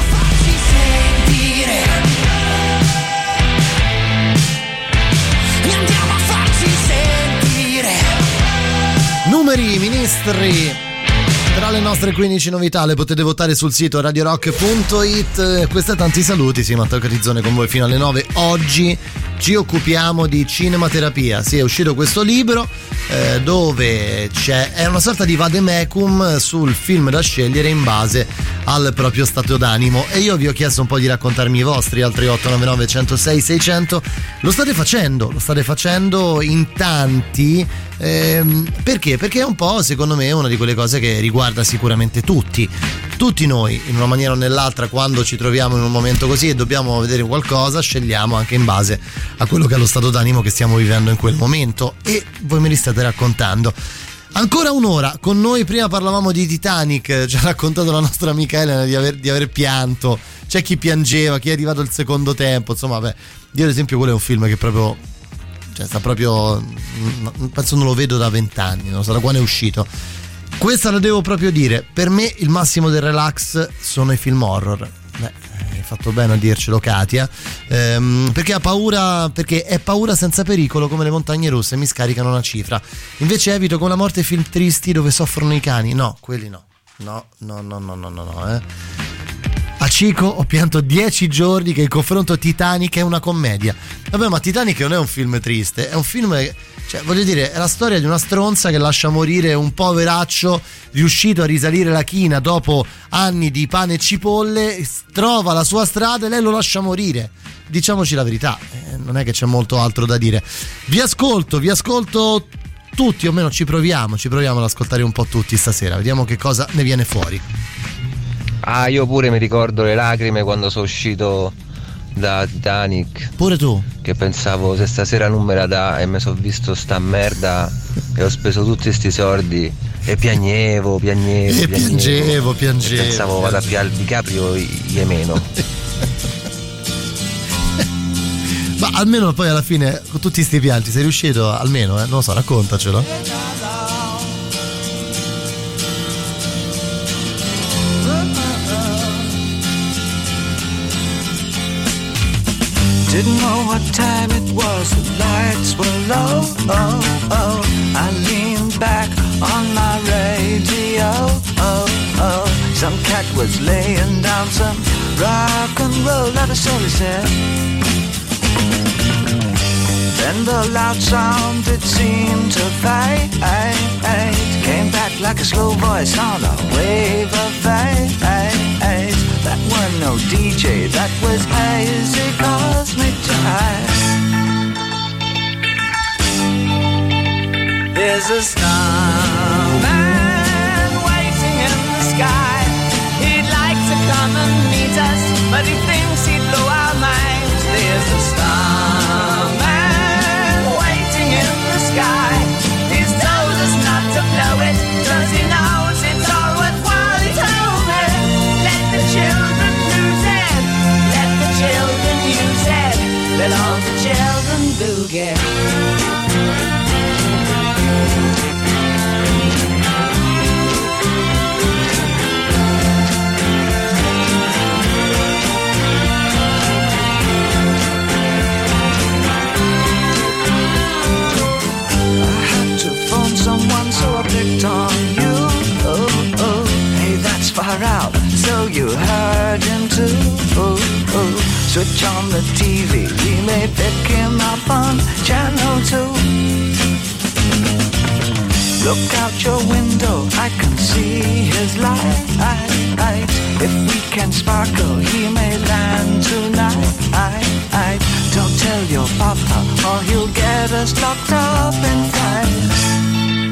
Numeri, ministri. Tra le nostre quindici novità le potete votare sul sito radio rock punto it. Questi tanti saluti, sì, Matteo Carizzone con voi fino alle nove. Oggi ci occupiamo di cinematerapia. Sì, è uscito questo libro eh, dove c'è è una sorta di vademecum sul film da scegliere in base al proprio stato d'animo, e io vi ho chiesto un po' di raccontarmi i vostri al tre otto nove nove uno zero sei sei zero zero. Lo state facendo, lo state facendo in tanti. Ehm, perché? Perché è un po', secondo me, una di quelle cose che riguarda sicuramente tutti tutti noi in una maniera o nell'altra. Quando ci troviamo in un momento così e dobbiamo vedere qualcosa, scegliamo anche in base a quello che è lo stato d'animo che stiamo vivendo in quel momento, e voi me li state raccontando. Ancora un'ora con noi. Prima parlavamo di Titanic, ci ha raccontato la nostra amica Elena di aver, di aver pianto, c'è chi piangeva, chi è arrivato al secondo tempo, insomma, beh, io ad esempio quello è un film che proprio, cioè sta proprio, penso non lo vedo da vent'anni, non so da quando è uscito. Questa la devo proprio dire, per me il massimo del relax sono i film horror. Beh, hai fatto bene a dircelo, Katia, ehm, perché ha paura, perché è paura senza pericolo come le montagne russe, mi scaricano una cifra. Invece evito con la morte film tristi dove soffrono i cani. No, quelli no. No, no, no, no, no, no, no, eh. A Chico ho pianto dieci giorni che il confronto Titanic è una commedia. Vabbè, ma Titanic non è un film triste, è un film, cioè, voglio dire, è la storia di una stronza che lascia morire un poveraccio riuscito a risalire la china dopo anni di pane e cipolle, trova la sua strada e lei lo lascia morire. Diciamoci la verità, eh, non è che c'è molto altro da dire. Vi ascolto, vi ascolto tutti, o meno ci proviamo, ci proviamo ad ascoltare un po' tutti stasera, vediamo che cosa ne viene fuori. Ah, io pure mi ricordo le lacrime quando sono uscito da Titanic. Pure tu? Che pensavo, se stasera non me la dà, e mi sono visto sta merda e ho speso tutti sti soldi e piagnevo, piagnevo, e piagnevo, piangevo, piangevo. E pensavo vado a piare il DiCaprio Iemeno. Ma almeno poi alla fine con tutti sti pianti sei riuscito almeno, eh? Non lo so, raccontacelo. Didn't know what time it was, the lights were low, oh, oh. I leaned back on my radio, oh, oh. Some cat was laying down some rock and roll, that is all he said. Then the loud sound, it seemed to fade, came back like a slow voice on a wave of fate. That was no D J, that was hazy cosmic jive. There's a starman waiting in the sky. He'd like to come and meet us, but he thinks he'd blow our minds. There's a starman waiting in the sky. He's told us not to blow it, cause he knows it's all worthwhile. He told me, let the children lose it, let the children use it, let all the children boogie. Someone, so I picked on you. Oh, oh, hey, that's far out. So you heard him too. Oh, oh, switch on the T V. We may pick him up on channel two. Look out your window, I can see his light. If we can sparkle, he may land tonight. Don't tell your papa, or he'll get us locked up in fight.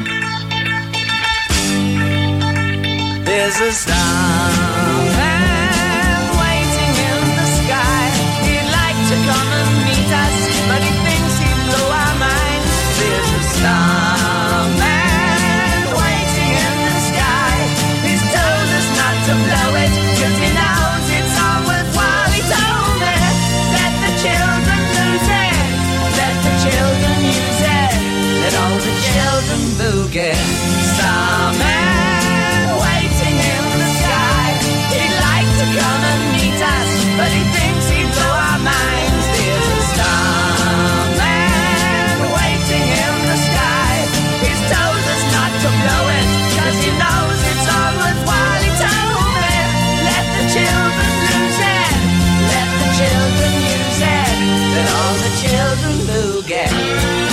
There's a starman waiting in the sky. He'd like to come and meet us, but he thinks he'd blow our minds. There's a starman waiting in the sky. He's told us not to blow it, cause he knows it's all worthwhile. He told me, let the children lose it, let the children use it, let all the children boogie. Starman come and meet us, but he thinks he'd blow our minds. There's a starman waiting in the sky. He's told us not to blow it, cause he knows it's all worthwhile. He told me, let the children lose it, let the children use it, let all the children boogie.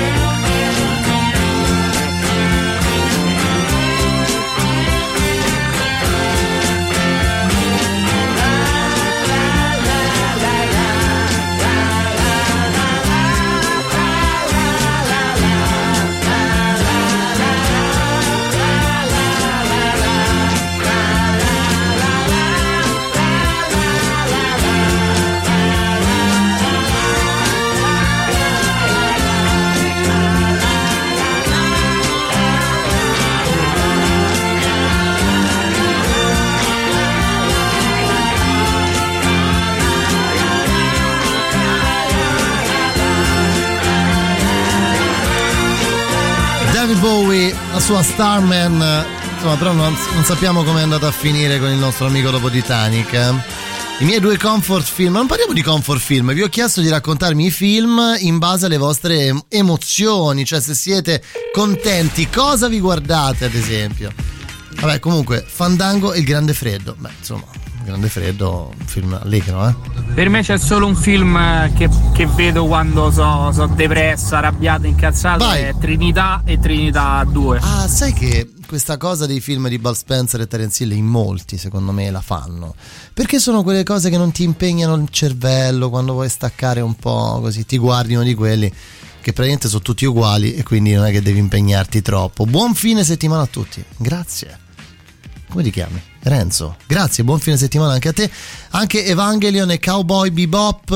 Bowie, la sua Starman, insomma, però non, non sappiamo come è andata a finire con il nostro amico dopo Titanic. I miei due comfort film, non parliamo di comfort film, vi ho chiesto di raccontarmi i film in base alle vostre emozioni, cioè se siete contenti, cosa vi guardate ad esempio. Vabbè, comunque, Fandango e Il Grande Freddo, beh insomma, Il Grande Freddo, un film allegro, eh. Per me c'è solo un film che, che vedo quando sono so depresso, arrabbiato, incazzato. Vai. È Trinità e Trinità due. Ah, sai che questa cosa dei film di Bud Spencer e Terence Hill in molti secondo me la fanno, perché sono quelle cose che non ti impegnano il cervello, quando vuoi staccare un po' così ti guardi uno di quelli che praticamente sono tutti uguali e quindi non è che devi impegnarti troppo. Buon fine settimana a tutti, grazie. Come ti chiami? Renzo, grazie, buon fine settimana anche a te. Anche Evangelion e Cowboy Bebop,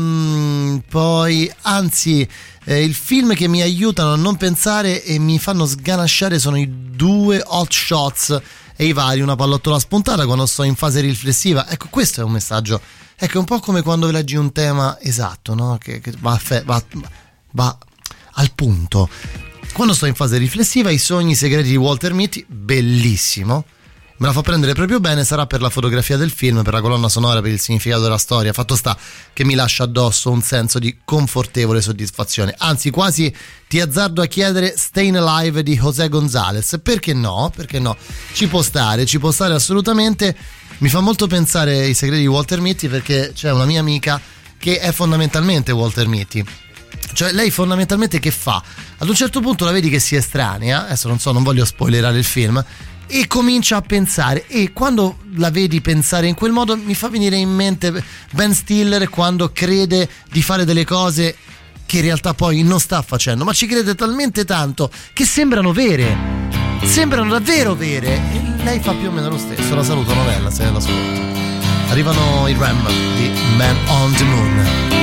ehm, poi anzi eh, il film che mi aiutano a non pensare e mi fanno sganasciare sono i due Hot Shots e i vari Una pallottola spuntata quando sto in fase riflessiva. Ecco, questo è un messaggio, ecco, è un po' come quando leggi un tema esatto, no? Che, che va, a fe- va, va al punto. Quando sto in fase riflessiva, I sogni segreti di Walter Mitty, bellissimo. Me la fa prendere proprio bene, sarà per la fotografia del film, per la colonna sonora, per il significato della storia. Fatto sta che mi lascia addosso un senso di confortevole soddisfazione. Anzi, quasi ti azzardo a chiedere Stayin' Alive di José González. Perché no? Perché no? Ci può stare, ci può stare assolutamente. Mi fa molto pensare I segreti di Walter Mitty, perché c'è una mia amica che è fondamentalmente Walter Mitty. Cioè lei fondamentalmente che fa? Ad un certo punto la vedi che si estranea, adesso non so, non voglio spoilerare il film, e comincia a pensare, e quando la vedi pensare in quel modo mi fa venire in mente Ben Stiller quando crede di fare delle cose che in realtà poi non sta facendo, ma ci crede talmente tanto che sembrano vere, sembrano davvero vere, e lei fa più o meno lo stesso. La saluto, Novella, se l'ascolto. Arrivano i Ram di Man on the Moon.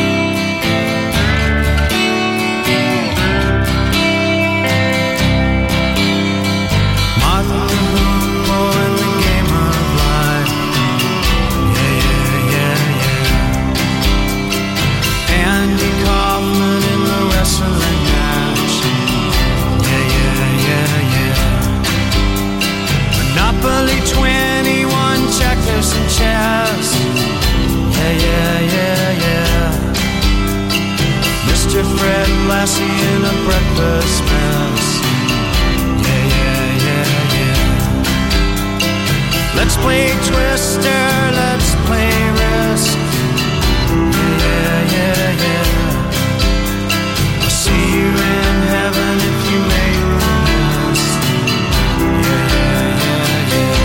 twenty-one checkers and chess. Yeah, yeah, yeah, yeah. Mister Fred Lassie in a breakfast mess. Yeah, yeah, yeah, yeah. Let's play Twister, let's play Risk. Yeah, yeah, yeah. I'll see you in heaven if you make the list. Yeah, yeah, yeah.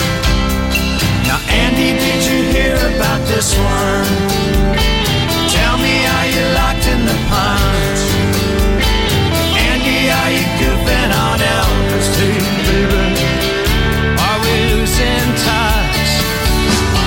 Andy, did you hear about this one? Tell me, are you locked in the pond? Andy, are you goofing on Elvis too, baby? Are we losing touch?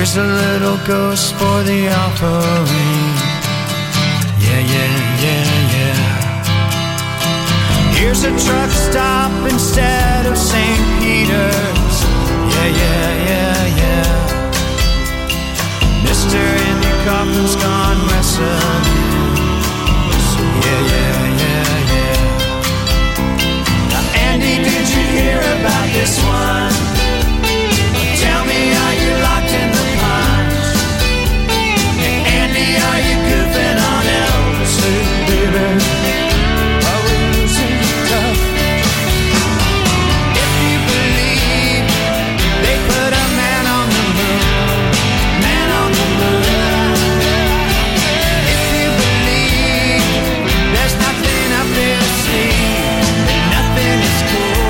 Here's a little ghost for the offering. Yeah, yeah, yeah, yeah. Here's a truck stop instead of Saint Peter's. Yeah, yeah, yeah, yeah. Mister Andy Kaufman's gone wrestling. Yeah, yeah, yeah, yeah. Now, Andy, did you hear about this one? Tell me, are you locked in the punch? Hey, Andy, are you goofing on Elvis? Hey, baby, are we losing tough? If you believe they put a man on the moon, man on the moon. If you believe there's nothing up their sleeve, then nothing is cool.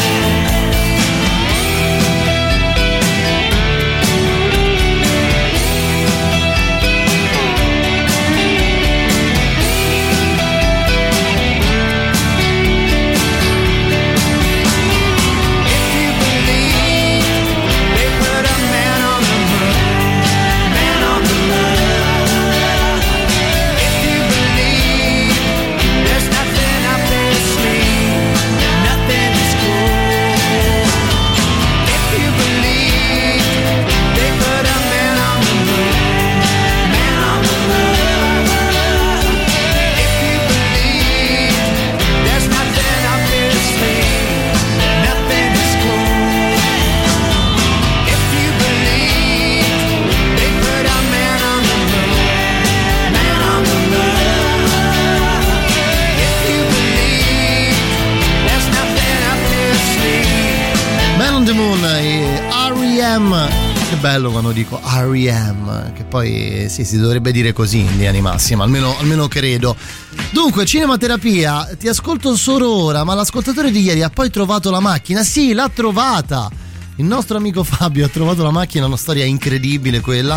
Che bello quando dico R E M, che poi sì, si dovrebbe dire così in linea di massima, almeno, almeno credo. Dunque, Cinematerapia, ti ascolto solo ora, ma l'ascoltatore di ieri ha poi trovato la macchina? Sì, l'ha trovata! Il nostro amico Fabio ha trovato la macchina, una storia incredibile quella.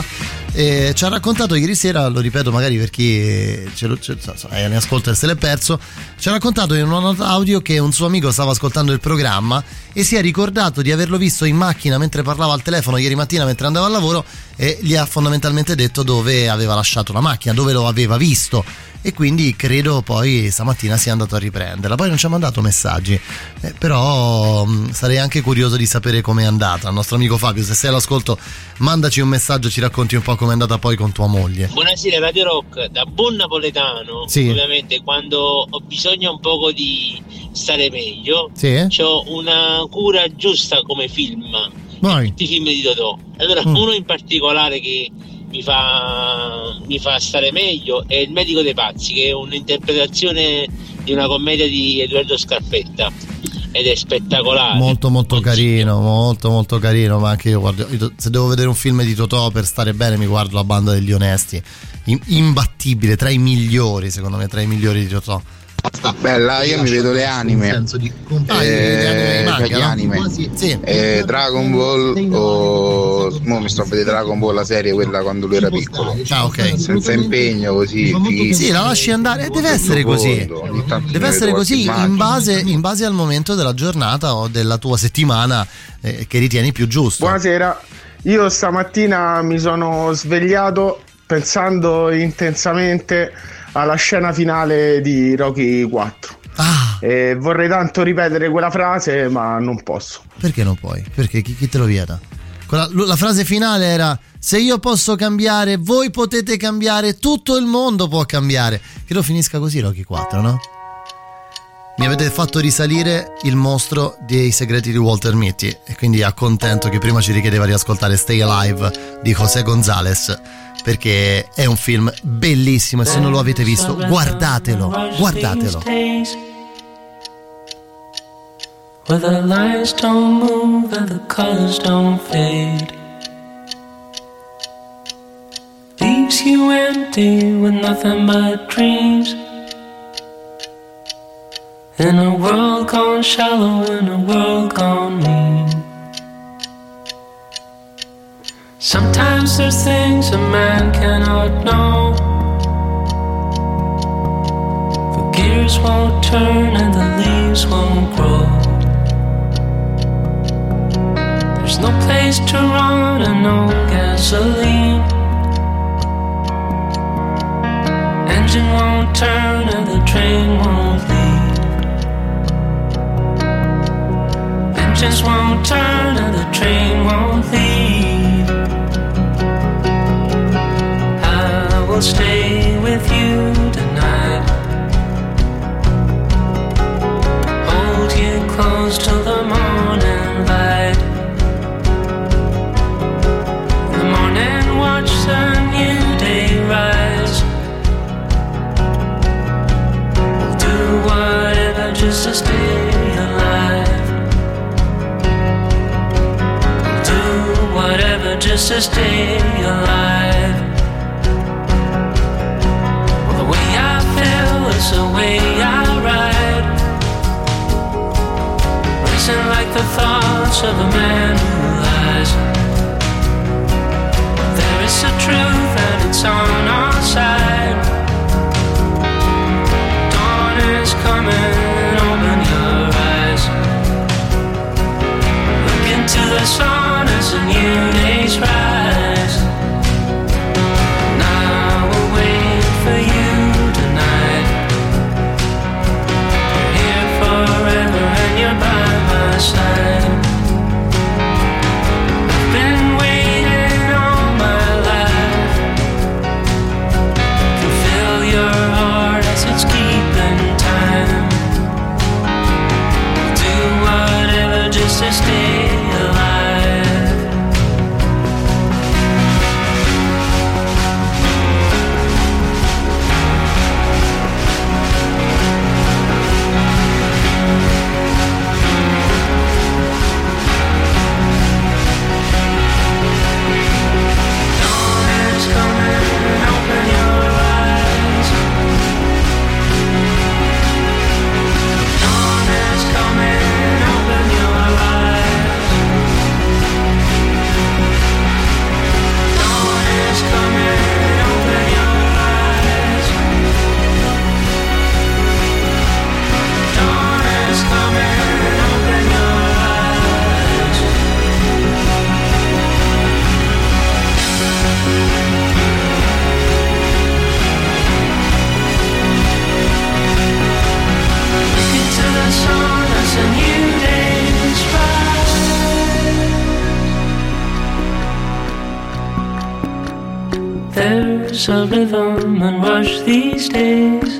E ci ha raccontato ieri sera, lo ripeto magari per chi ce lo, ce, eh, ne ascolta e se l'è perso, ci ha raccontato in una nota audio che un suo amico stava ascoltando il programma e si è ricordato di averlo visto in macchina mentre parlava al telefono ieri mattina mentre andava al lavoro, e gli ha fondamentalmente detto dove aveva lasciato la macchina, dove lo aveva visto, e quindi credo poi stamattina sia andato a riprenderla. Poi non ci ha mandato messaggi, eh, però mh, sarei anche curioso di sapere com'è andata. Il nostro amico Fabio, se sei all'ascolto, mandaci un messaggio, ci racconti un po' com'è andata poi con tua moglie. Buonasera Radio Rock, da buon napoletano. Sì. Ovviamente quando ho bisogno un poco di stare meglio, sì, c'ho una cura giusta come film, Vai. tutti i film di Totò. Allora Mm. uno in particolare che mi fa mi fa stare meglio è Il medico dei pazzi, che è un'interpretazione di una commedia di Edoardo Scarpetta ed è spettacolare. Molto molto carino, molto molto carino, ma anche io guardo, io, se devo vedere un film di Totò per stare bene mi guardo La banda degli onesti, In, imbattibile, tra i migliori, secondo me, tra i migliori di Totò. Bella, io mi vedo le anime, Ah, eh, le anime di manga, gli no? anime. Sì. Eh, Dragon Ball o mo mi sto a vedere Dragon Ball, la serie quella quando lui era piccolo. Ah, ok. Senza impegno, così. Figo. Sì, la lasci andare, deve essere così. Ogni tanto Deve mi essere vedo così qualche in base, in base al momento della giornata o della tua settimana eh, che ritieni più giusto. Buonasera, io stamattina mi sono svegliato pensando intensamente alla scena finale di Rocky quattro. Ah. E vorrei tanto ripetere quella frase, ma non posso. Perché non puoi? Perché chi, chi te lo vieta? Quella, la frase finale era: se io posso cambiare, voi potete cambiare, tutto il mondo può cambiare. Credo finisca così Rocky quattro, no? Mi avete fatto risalire il mostro dei segreti di Walter Mitty, e quindi accontento che prima ci richiedeva di ascoltare Stay Alive di José González, perché è un film bellissimo e se non lo avete visto guardatelo, guardatelo. Where the lines don't move and the colors don't fade, leaves you empty with nothing but dreams. In a world gone shallow, in a world gone mean. Sometimes there's things a man cannot know. The gears won't turn and the leaves won't grow. There's no place to run and no gasoline. Engine won't turn and the train won't leave. Engines won't turn and the train won't leave. I will stay with you tonight. Hold you close till the morning light. In the morning watch the new day rise. We'll do whatever just to stay alive. We'll do whatever just to stay alive. Well, the way I feel is the way I ride. Racing like the thoughts of a man who lies. There is a truth and it's on our side. Dawn is coming, open your eyes. Look into the sun as a new day's rise. And I will wait for you tonight. You're here forever and you're by my side. I've been waiting all my life. Can feel your heart as it's keeping time. Do whatever just to stay alive. There's a rhythm and rush these days,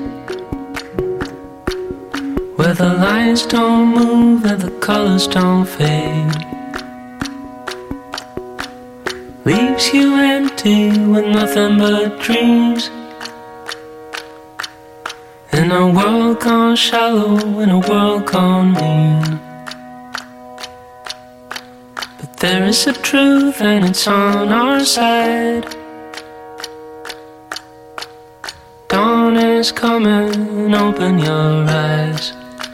where the lines don't move and the colors don't fade. Leaves you empty with nothing but dreams. In a world gone shallow, in a world gone mean. But there is a truth and it's on our side. Dawn is coming, open your eyes.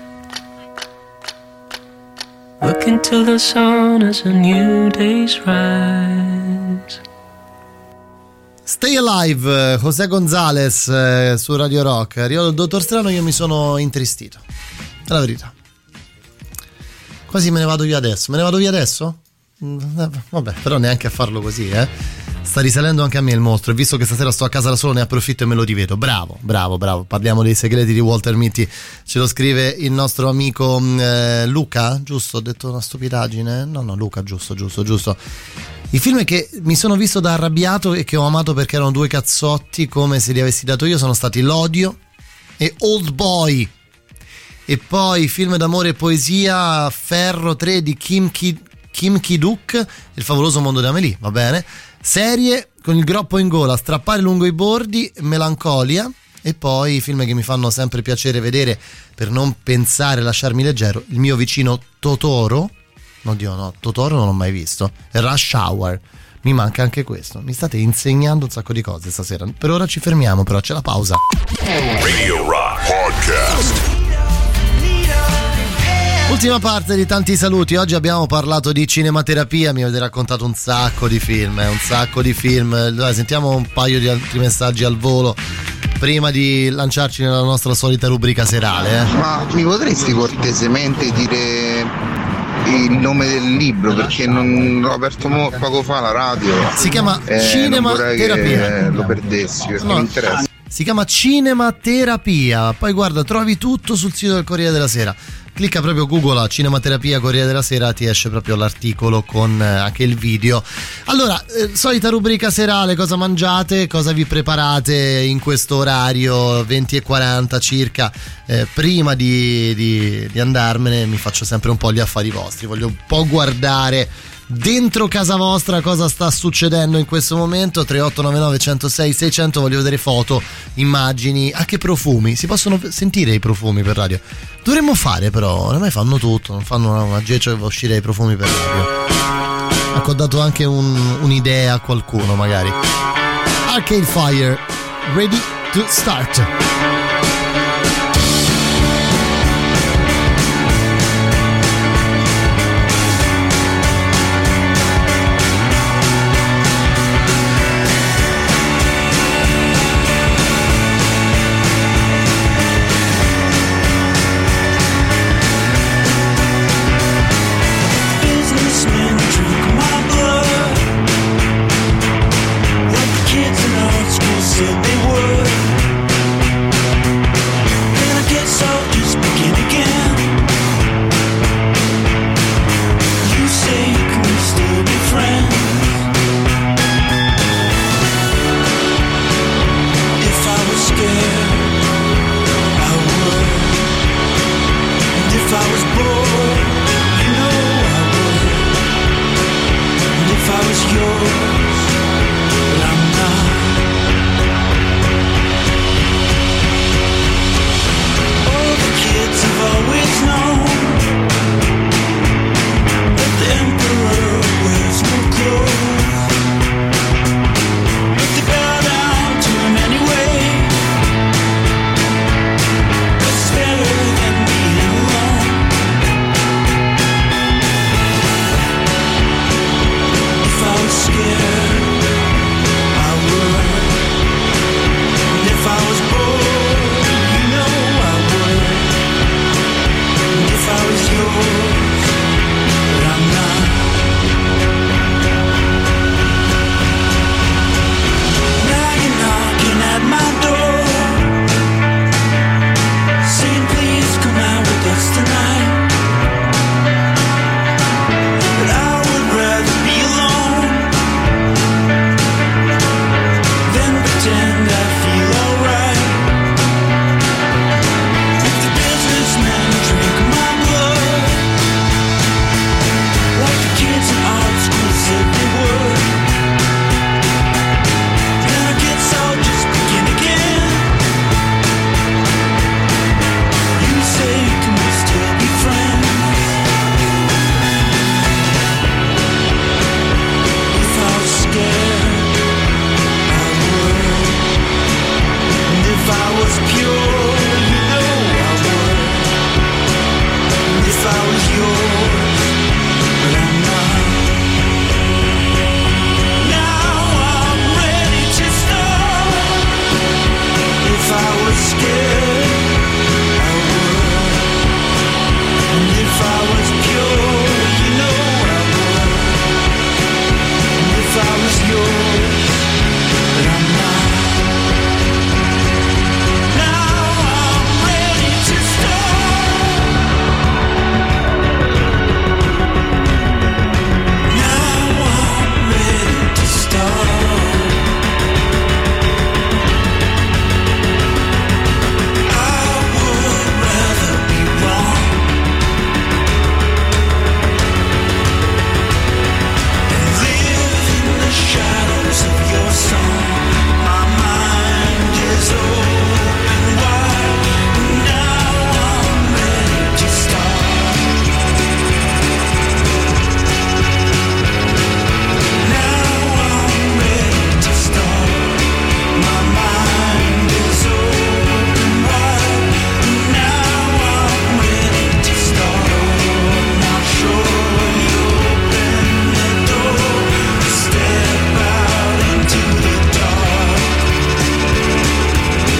Look into the sun as a new day's rise. Stay Alive, José González eh, su Radio Rock. Arrivato il Dottor Strano, io mi sono intristito. È la verità. Quasi me ne vado via adesso. Me ne vado via adesso? Eh, vabbè, però neanche a farlo così, eh. Sta risalendo anche a me il mostro, e visto che stasera sto a casa da solo ne approfitto e me lo rivedo. Bravo, bravo, bravo. Parliamo dei segreti di Walter Mitty. Ce lo scrive il nostro amico eh, Luca, giusto? Ho detto una stupidaggine? No, no, Luca, giusto, giusto, giusto. I film che mi sono visto da arrabbiato e che ho amato perché erano due cazzotti come se li avessi dato io sono stati L'Odio e Old Boy. E poi film d'amore e poesia, Ferro tre di Kim Ki, Kim Ki-duk, Il favoloso mondo di Amélie, va bene. Serie con il groppo in gola, Strappare lungo i bordi, Melancolia. E poi film che mi fanno sempre piacere vedere per non pensare, lasciarmi leggero, Il mio vicino Totoro. Oddio no, Totoro non l'ho mai visto. Rush Hour. Mi manca anche questo. Mi state insegnando un sacco di cose stasera. Per ora ci fermiamo, però c'è la pausa. Radio Rock Podcast. Ultima parte di tanti saluti. Oggi abbiamo parlato di cinematerapia. Mi avete raccontato un sacco di film, eh, un sacco di film. Allora, sentiamo un paio di altri messaggi al volo prima di lanciarci nella nostra solita rubrica serale. Eh. Ma mi potresti cortesemente dire il nome del libro perché non l'ho aperto mo- poco fa la radio. Si chiama eh, Cinema non vorrei Terapia. che lo perdessi perché No. mi interessa. Si chiama Cinematerapia. Poi guarda, trovi tutto sul sito del Corriere della Sera. Clicca proprio Google a Cinematerapia Corriere della Sera, ti esce proprio l'articolo con eh, anche il video. Allora, eh, solita rubrica serale, cosa mangiate, cosa vi preparate in questo orario venti e quaranta circa. Eh, prima di, di, di andarmene mi faccio sempre un po' gli affari vostri, voglio un po' guardare dentro casa vostra cosa sta succedendo in questo momento. Tre otto nove nove uno zero sei sei zero zero, voglio vedere foto, immagini, anche profumi. Si possono sentire i profumi per radio? Dovremmo fare, però ormai fanno tutto, non fanno una, una geccia che va a uscire i profumi per radio. Ecco, ho dato anche un, un'idea a qualcuno magari. Arcade Fire, ready to start.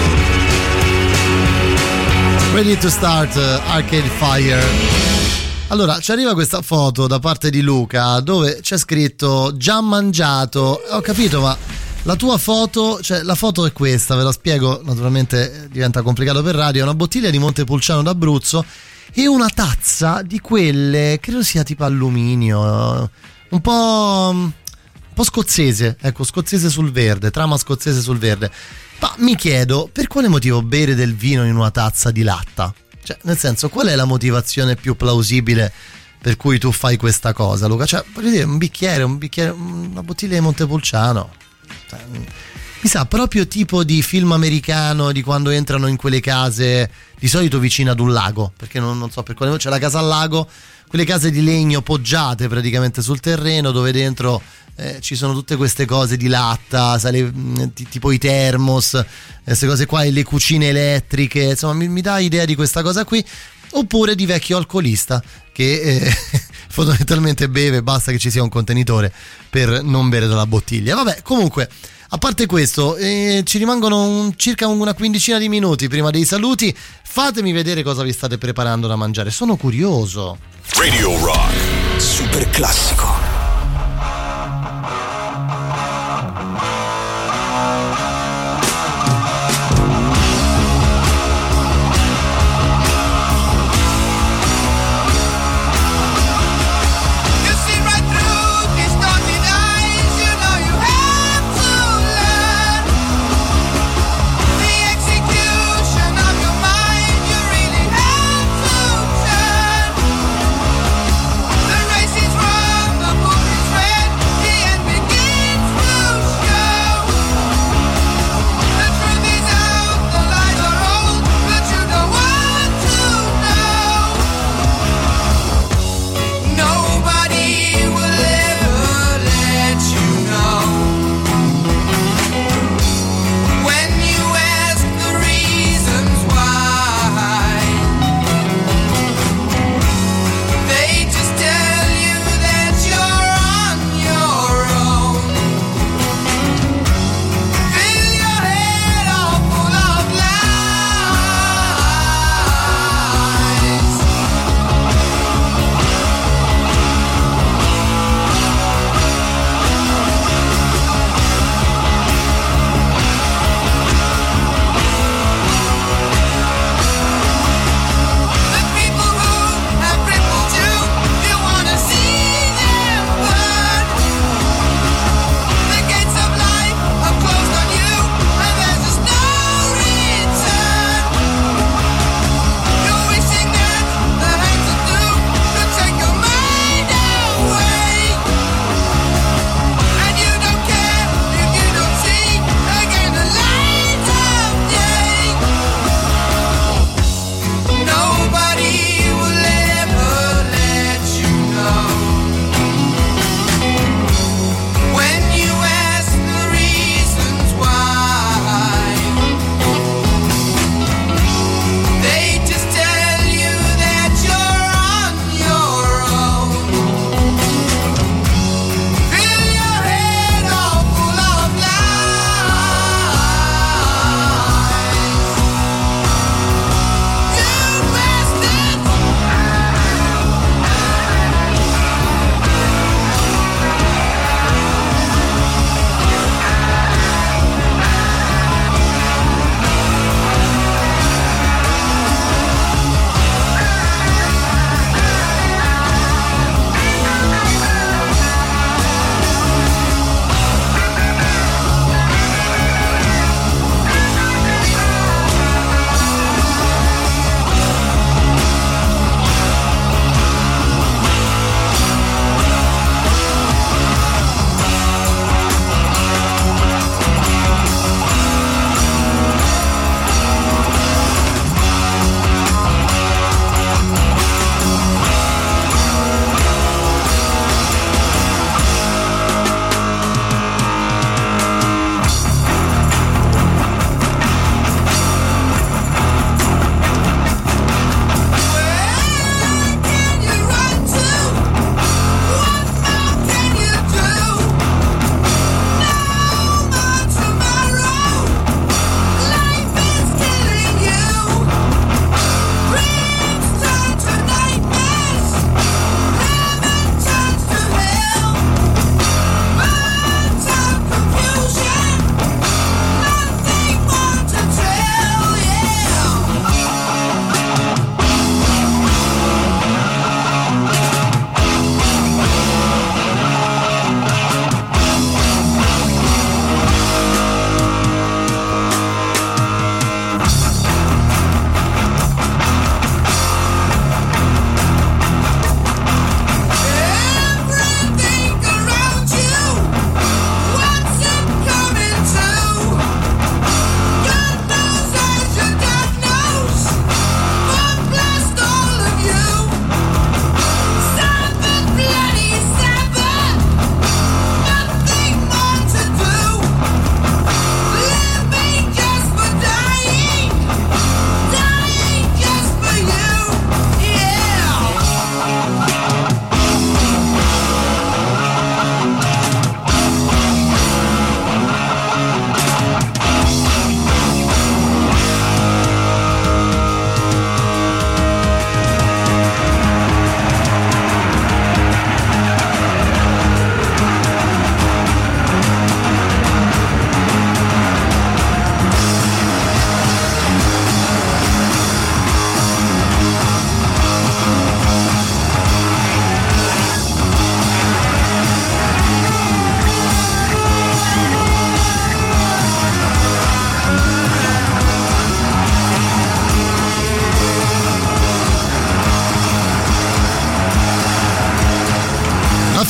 Ready to Start, uh, Arcade Fire. Allora, ci arriva questa foto da parte di Luca dove c'è scritto già mangiato. Ho capito, ma la tua foto, cioè la foto è questa, ve la spiego, naturalmente diventa complicato per radio. È una bottiglia di Montepulciano d'Abruzzo e una tazza di quelle, credo sia tipo alluminio, un po', un po' scozzese, ecco, scozzese sul verde, trama scozzese sul verde. Ma mi chiedo, per quale motivo bere del vino in una tazza di latta? Cioè, nel senso, qual è la motivazione più plausibile per cui tu fai questa cosa, Luca? Cioè, voglio dire, un bicchiere, un bicchiere, una bottiglia di Montepulciano. Cioè, mi sa proprio tipo di film americano di quando entrano in quelle case, di solito vicino ad un lago, perché non, non so per quale motivo, c'è la casa al lago, quelle case di legno poggiate praticamente sul terreno dove dentro eh, ci sono tutte queste cose di latta, sale, t- tipo i thermos, queste cose qua, e le cucine elettriche, insomma mi, mi dà idea di questa cosa qui. Oppure di vecchio alcolista che eh, fondamentalmente beve, basta che ci sia un contenitore per non bere dalla bottiglia. Vabbè, comunque, a parte questo, eh, ci rimangono un, circa una quindicina di minuti prima dei saluti. Fatemi vedere cosa vi state preparando da mangiare, sono curioso. Radio Rock, super classico. The race is wrong.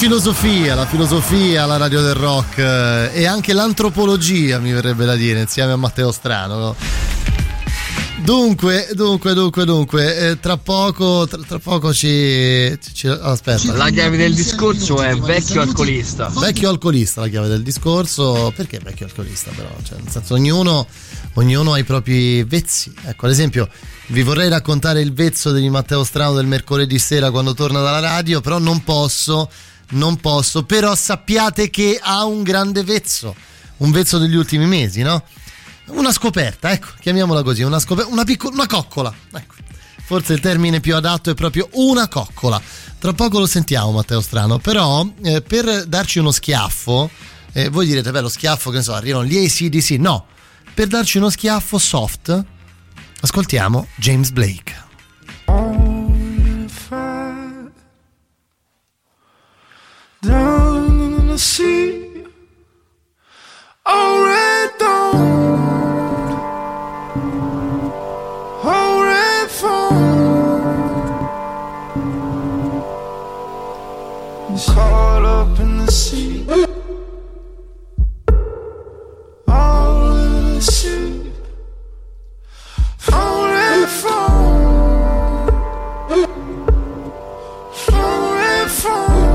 filosofia, la filosofia, la radio del rock eh, e anche l'antropologia, mi verrebbe da dire, insieme a Matteo Strano, no? Dunque, dunque, dunque, dunque, eh, tra poco, tra, tra poco ci, ci... Aspetta. La chiave del discorso è vecchio alcolista. Vecchio alcolista, la chiave del discorso. Perché vecchio alcolista però? Cioè, nel senso, ognuno, ognuno ha i propri vezzi. Ecco, ad esempio, vi vorrei raccontare il vezzo di Matteo Strano del mercoledì sera quando torna dalla radio, però non posso, non posso, però sappiate che ha un grande vezzo, un vezzo degli ultimi mesi, no? Una scoperta, ecco, chiamiamola così, una scoperta, una piccola, una coccola, ecco. Forse il termine più adatto è proprio una coccola. Tra poco lo sentiamo, Matteo Strano, però eh, per darci uno schiaffo, eh, voi direte, beh, lo schiaffo, che ne so, arrivano gli A C D C, no, per darci uno schiaffo soft, ascoltiamo James Blake. Down in the sea, all red dawn, all red phone, caught up in the sea, all in the sea, all red phone, all red phone.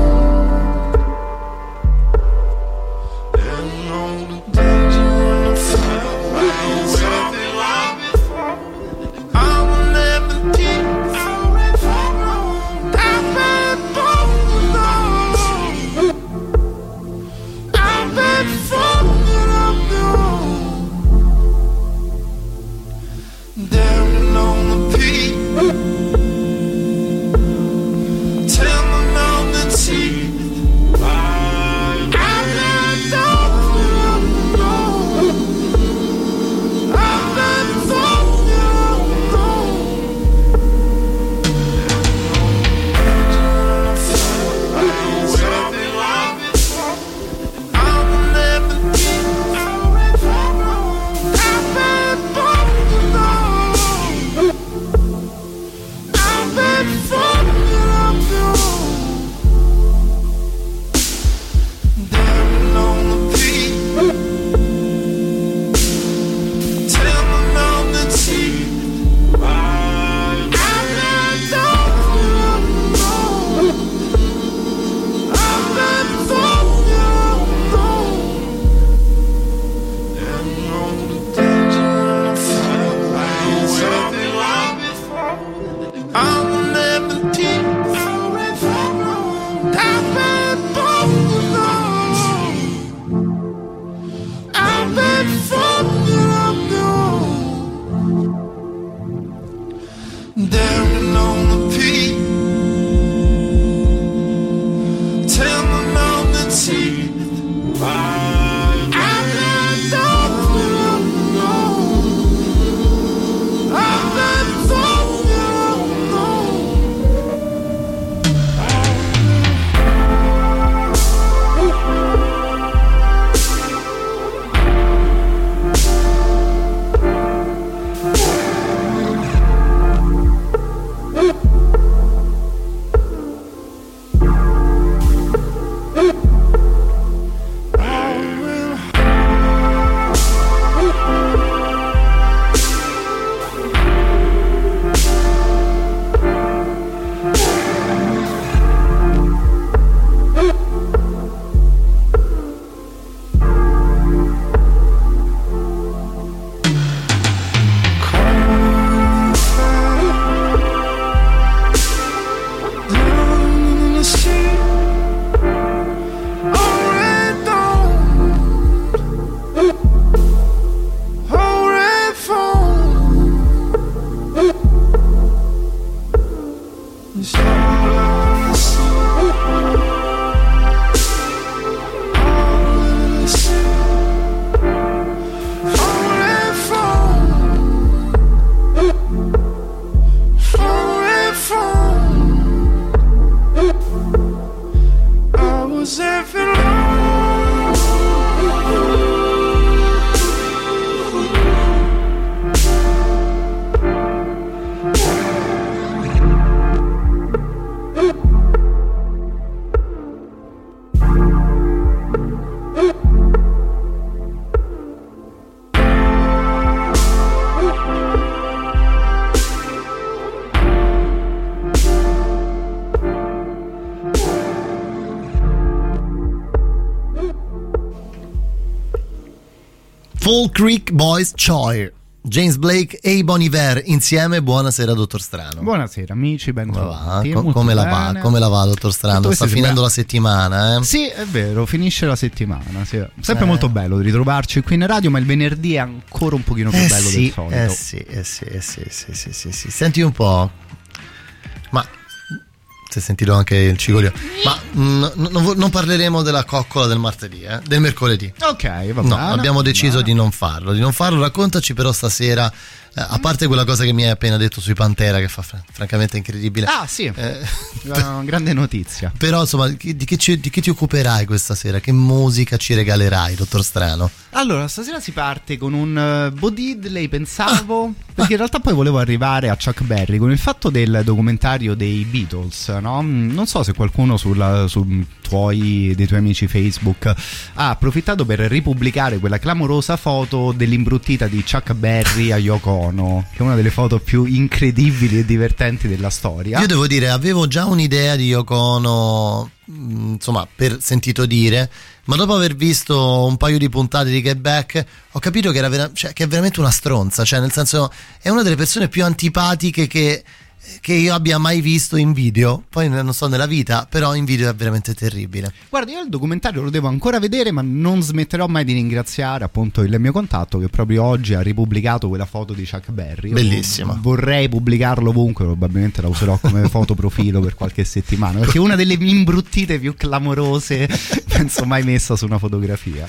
Fall Creek Boys Choir, James Blake e i Bon Iver insieme. Buonasera dottor Strano. Buonasera amici, ben trovati. Com- come, la va, come la va dottor Strano? Sta finendo sembra... la settimana, eh? Sì, è vero, finisce la settimana, sì. Sempre eh. molto bello di ritrovarci qui in radio, ma il venerdì è ancora un pochino più eh bello sì, del solito. Eh sì, eh sì, eh sì, sì, sì, sì, sì. Senti un po', ma si è sentito anche il cigolio, ma mh, non, non parleremo della coccola del martedì, eh? Del mercoledì. Ok, va bene. No, abbiamo deciso di non farlo, di non farlo. Raccontaci però stasera, eh, a parte quella cosa che mi hai appena detto sui Pantera, che fa fr- francamente incredibile. Ah sì, eh, una grande notizia. Però insomma, di che, ci, di che ti occuperai questa sera? Che musica ci regalerai, dottor Strano? Allora, stasera si parte con un uh, Bo Diddley, pensavo, ah, perché ah. in realtà poi volevo arrivare a Chuck Berry con il fatto del documentario dei Beatles, no? Non so se qualcuno sulla, su tuoi, dei tuoi amici Facebook ha approfittato per ripubblicare quella clamorosa foto dell'imbruttita di Chuck Berry a Yoko Ono, che è una delle foto più incredibili e divertenti della storia. Io devo dire, avevo già un'idea di Yoko Ono, insomma, per sentito dire, ma dopo aver visto un paio di puntate di Get Back ho capito che, era vera- cioè, che è veramente una stronza, cioè nel senso è una delle persone più antipatiche che, che io abbia mai visto in video, poi non so nella vita, però in video è veramente terribile. Guarda, io il documentario lo devo ancora vedere, ma non smetterò mai di ringraziare appunto il mio contatto che proprio oggi ha ripubblicato quella foto di Chuck Berry. Bellissima. Io vorrei pubblicarlo ovunque, probabilmente la userò come foto profilo per qualche settimana, perché è una delle imbruttite più clamorose penso mai messa su una fotografia.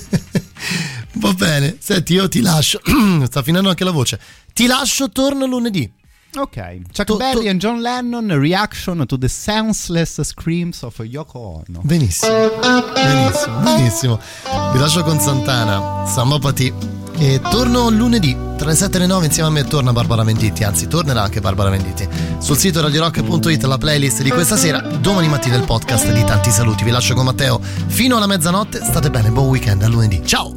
Va bene, senti, io ti lascio, sta finendo anche la voce, ti lascio, torno lunedì. Ok, Chuck to, Berry to... and John Lennon, reaction to the senseless screams of Yoko Ono. Benissimo, benissimo, benissimo. Vi lascio con Santana, Samopati, e torno lunedì tra le sette e le nove insieme a me. Torna Barbara Venditti, anzi tornerà anche Barbara Venditti sul sito radio rock punto it, la playlist di questa sera. Domani mattina il podcast di Tanti Saluti. Vi lascio con Matteo fino alla mezzanotte. State bene, buon weekend, a lunedì, ciao.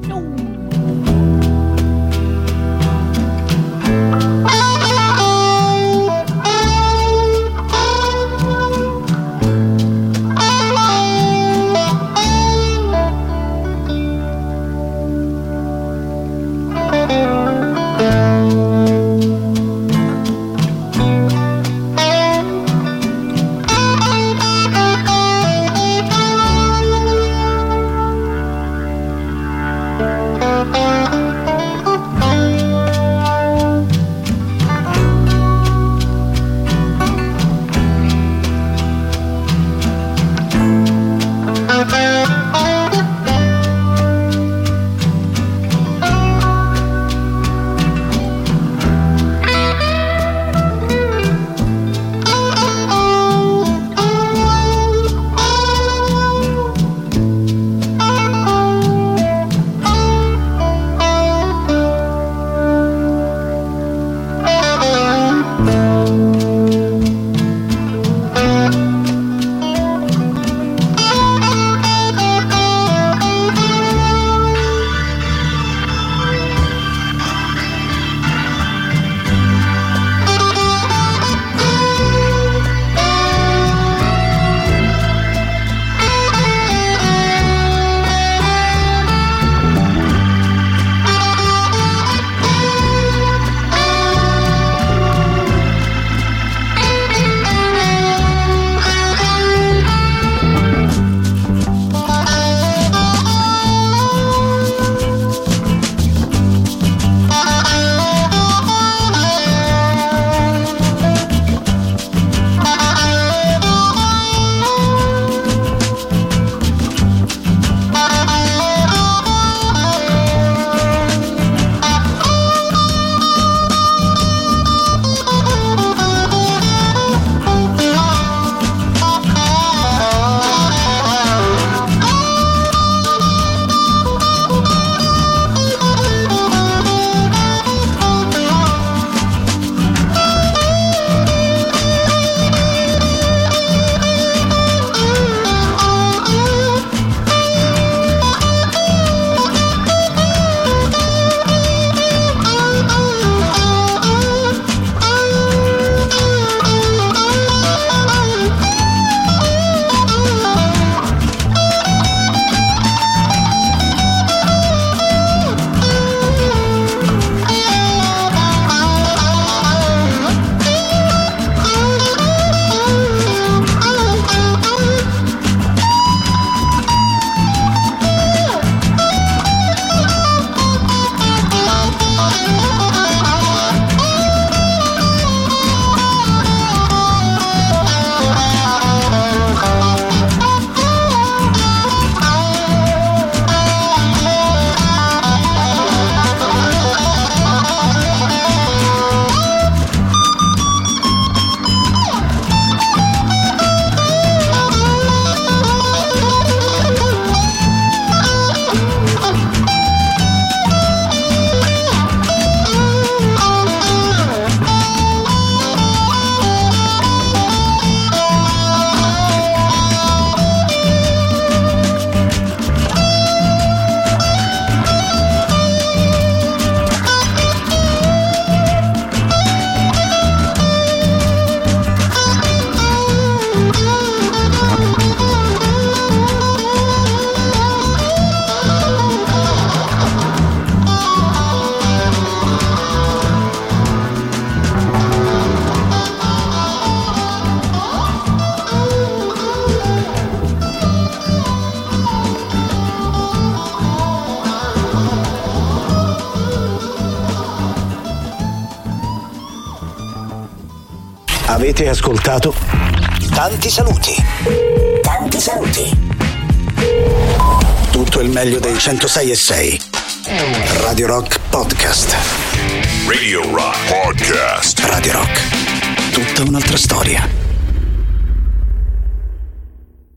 Avete ascoltato Tanti saluti. Tanti saluti. Tutto il meglio dei centosei e sei. Radio Rock Podcast. Radio Rock Podcast. Radio Rock. Tutta un'altra storia.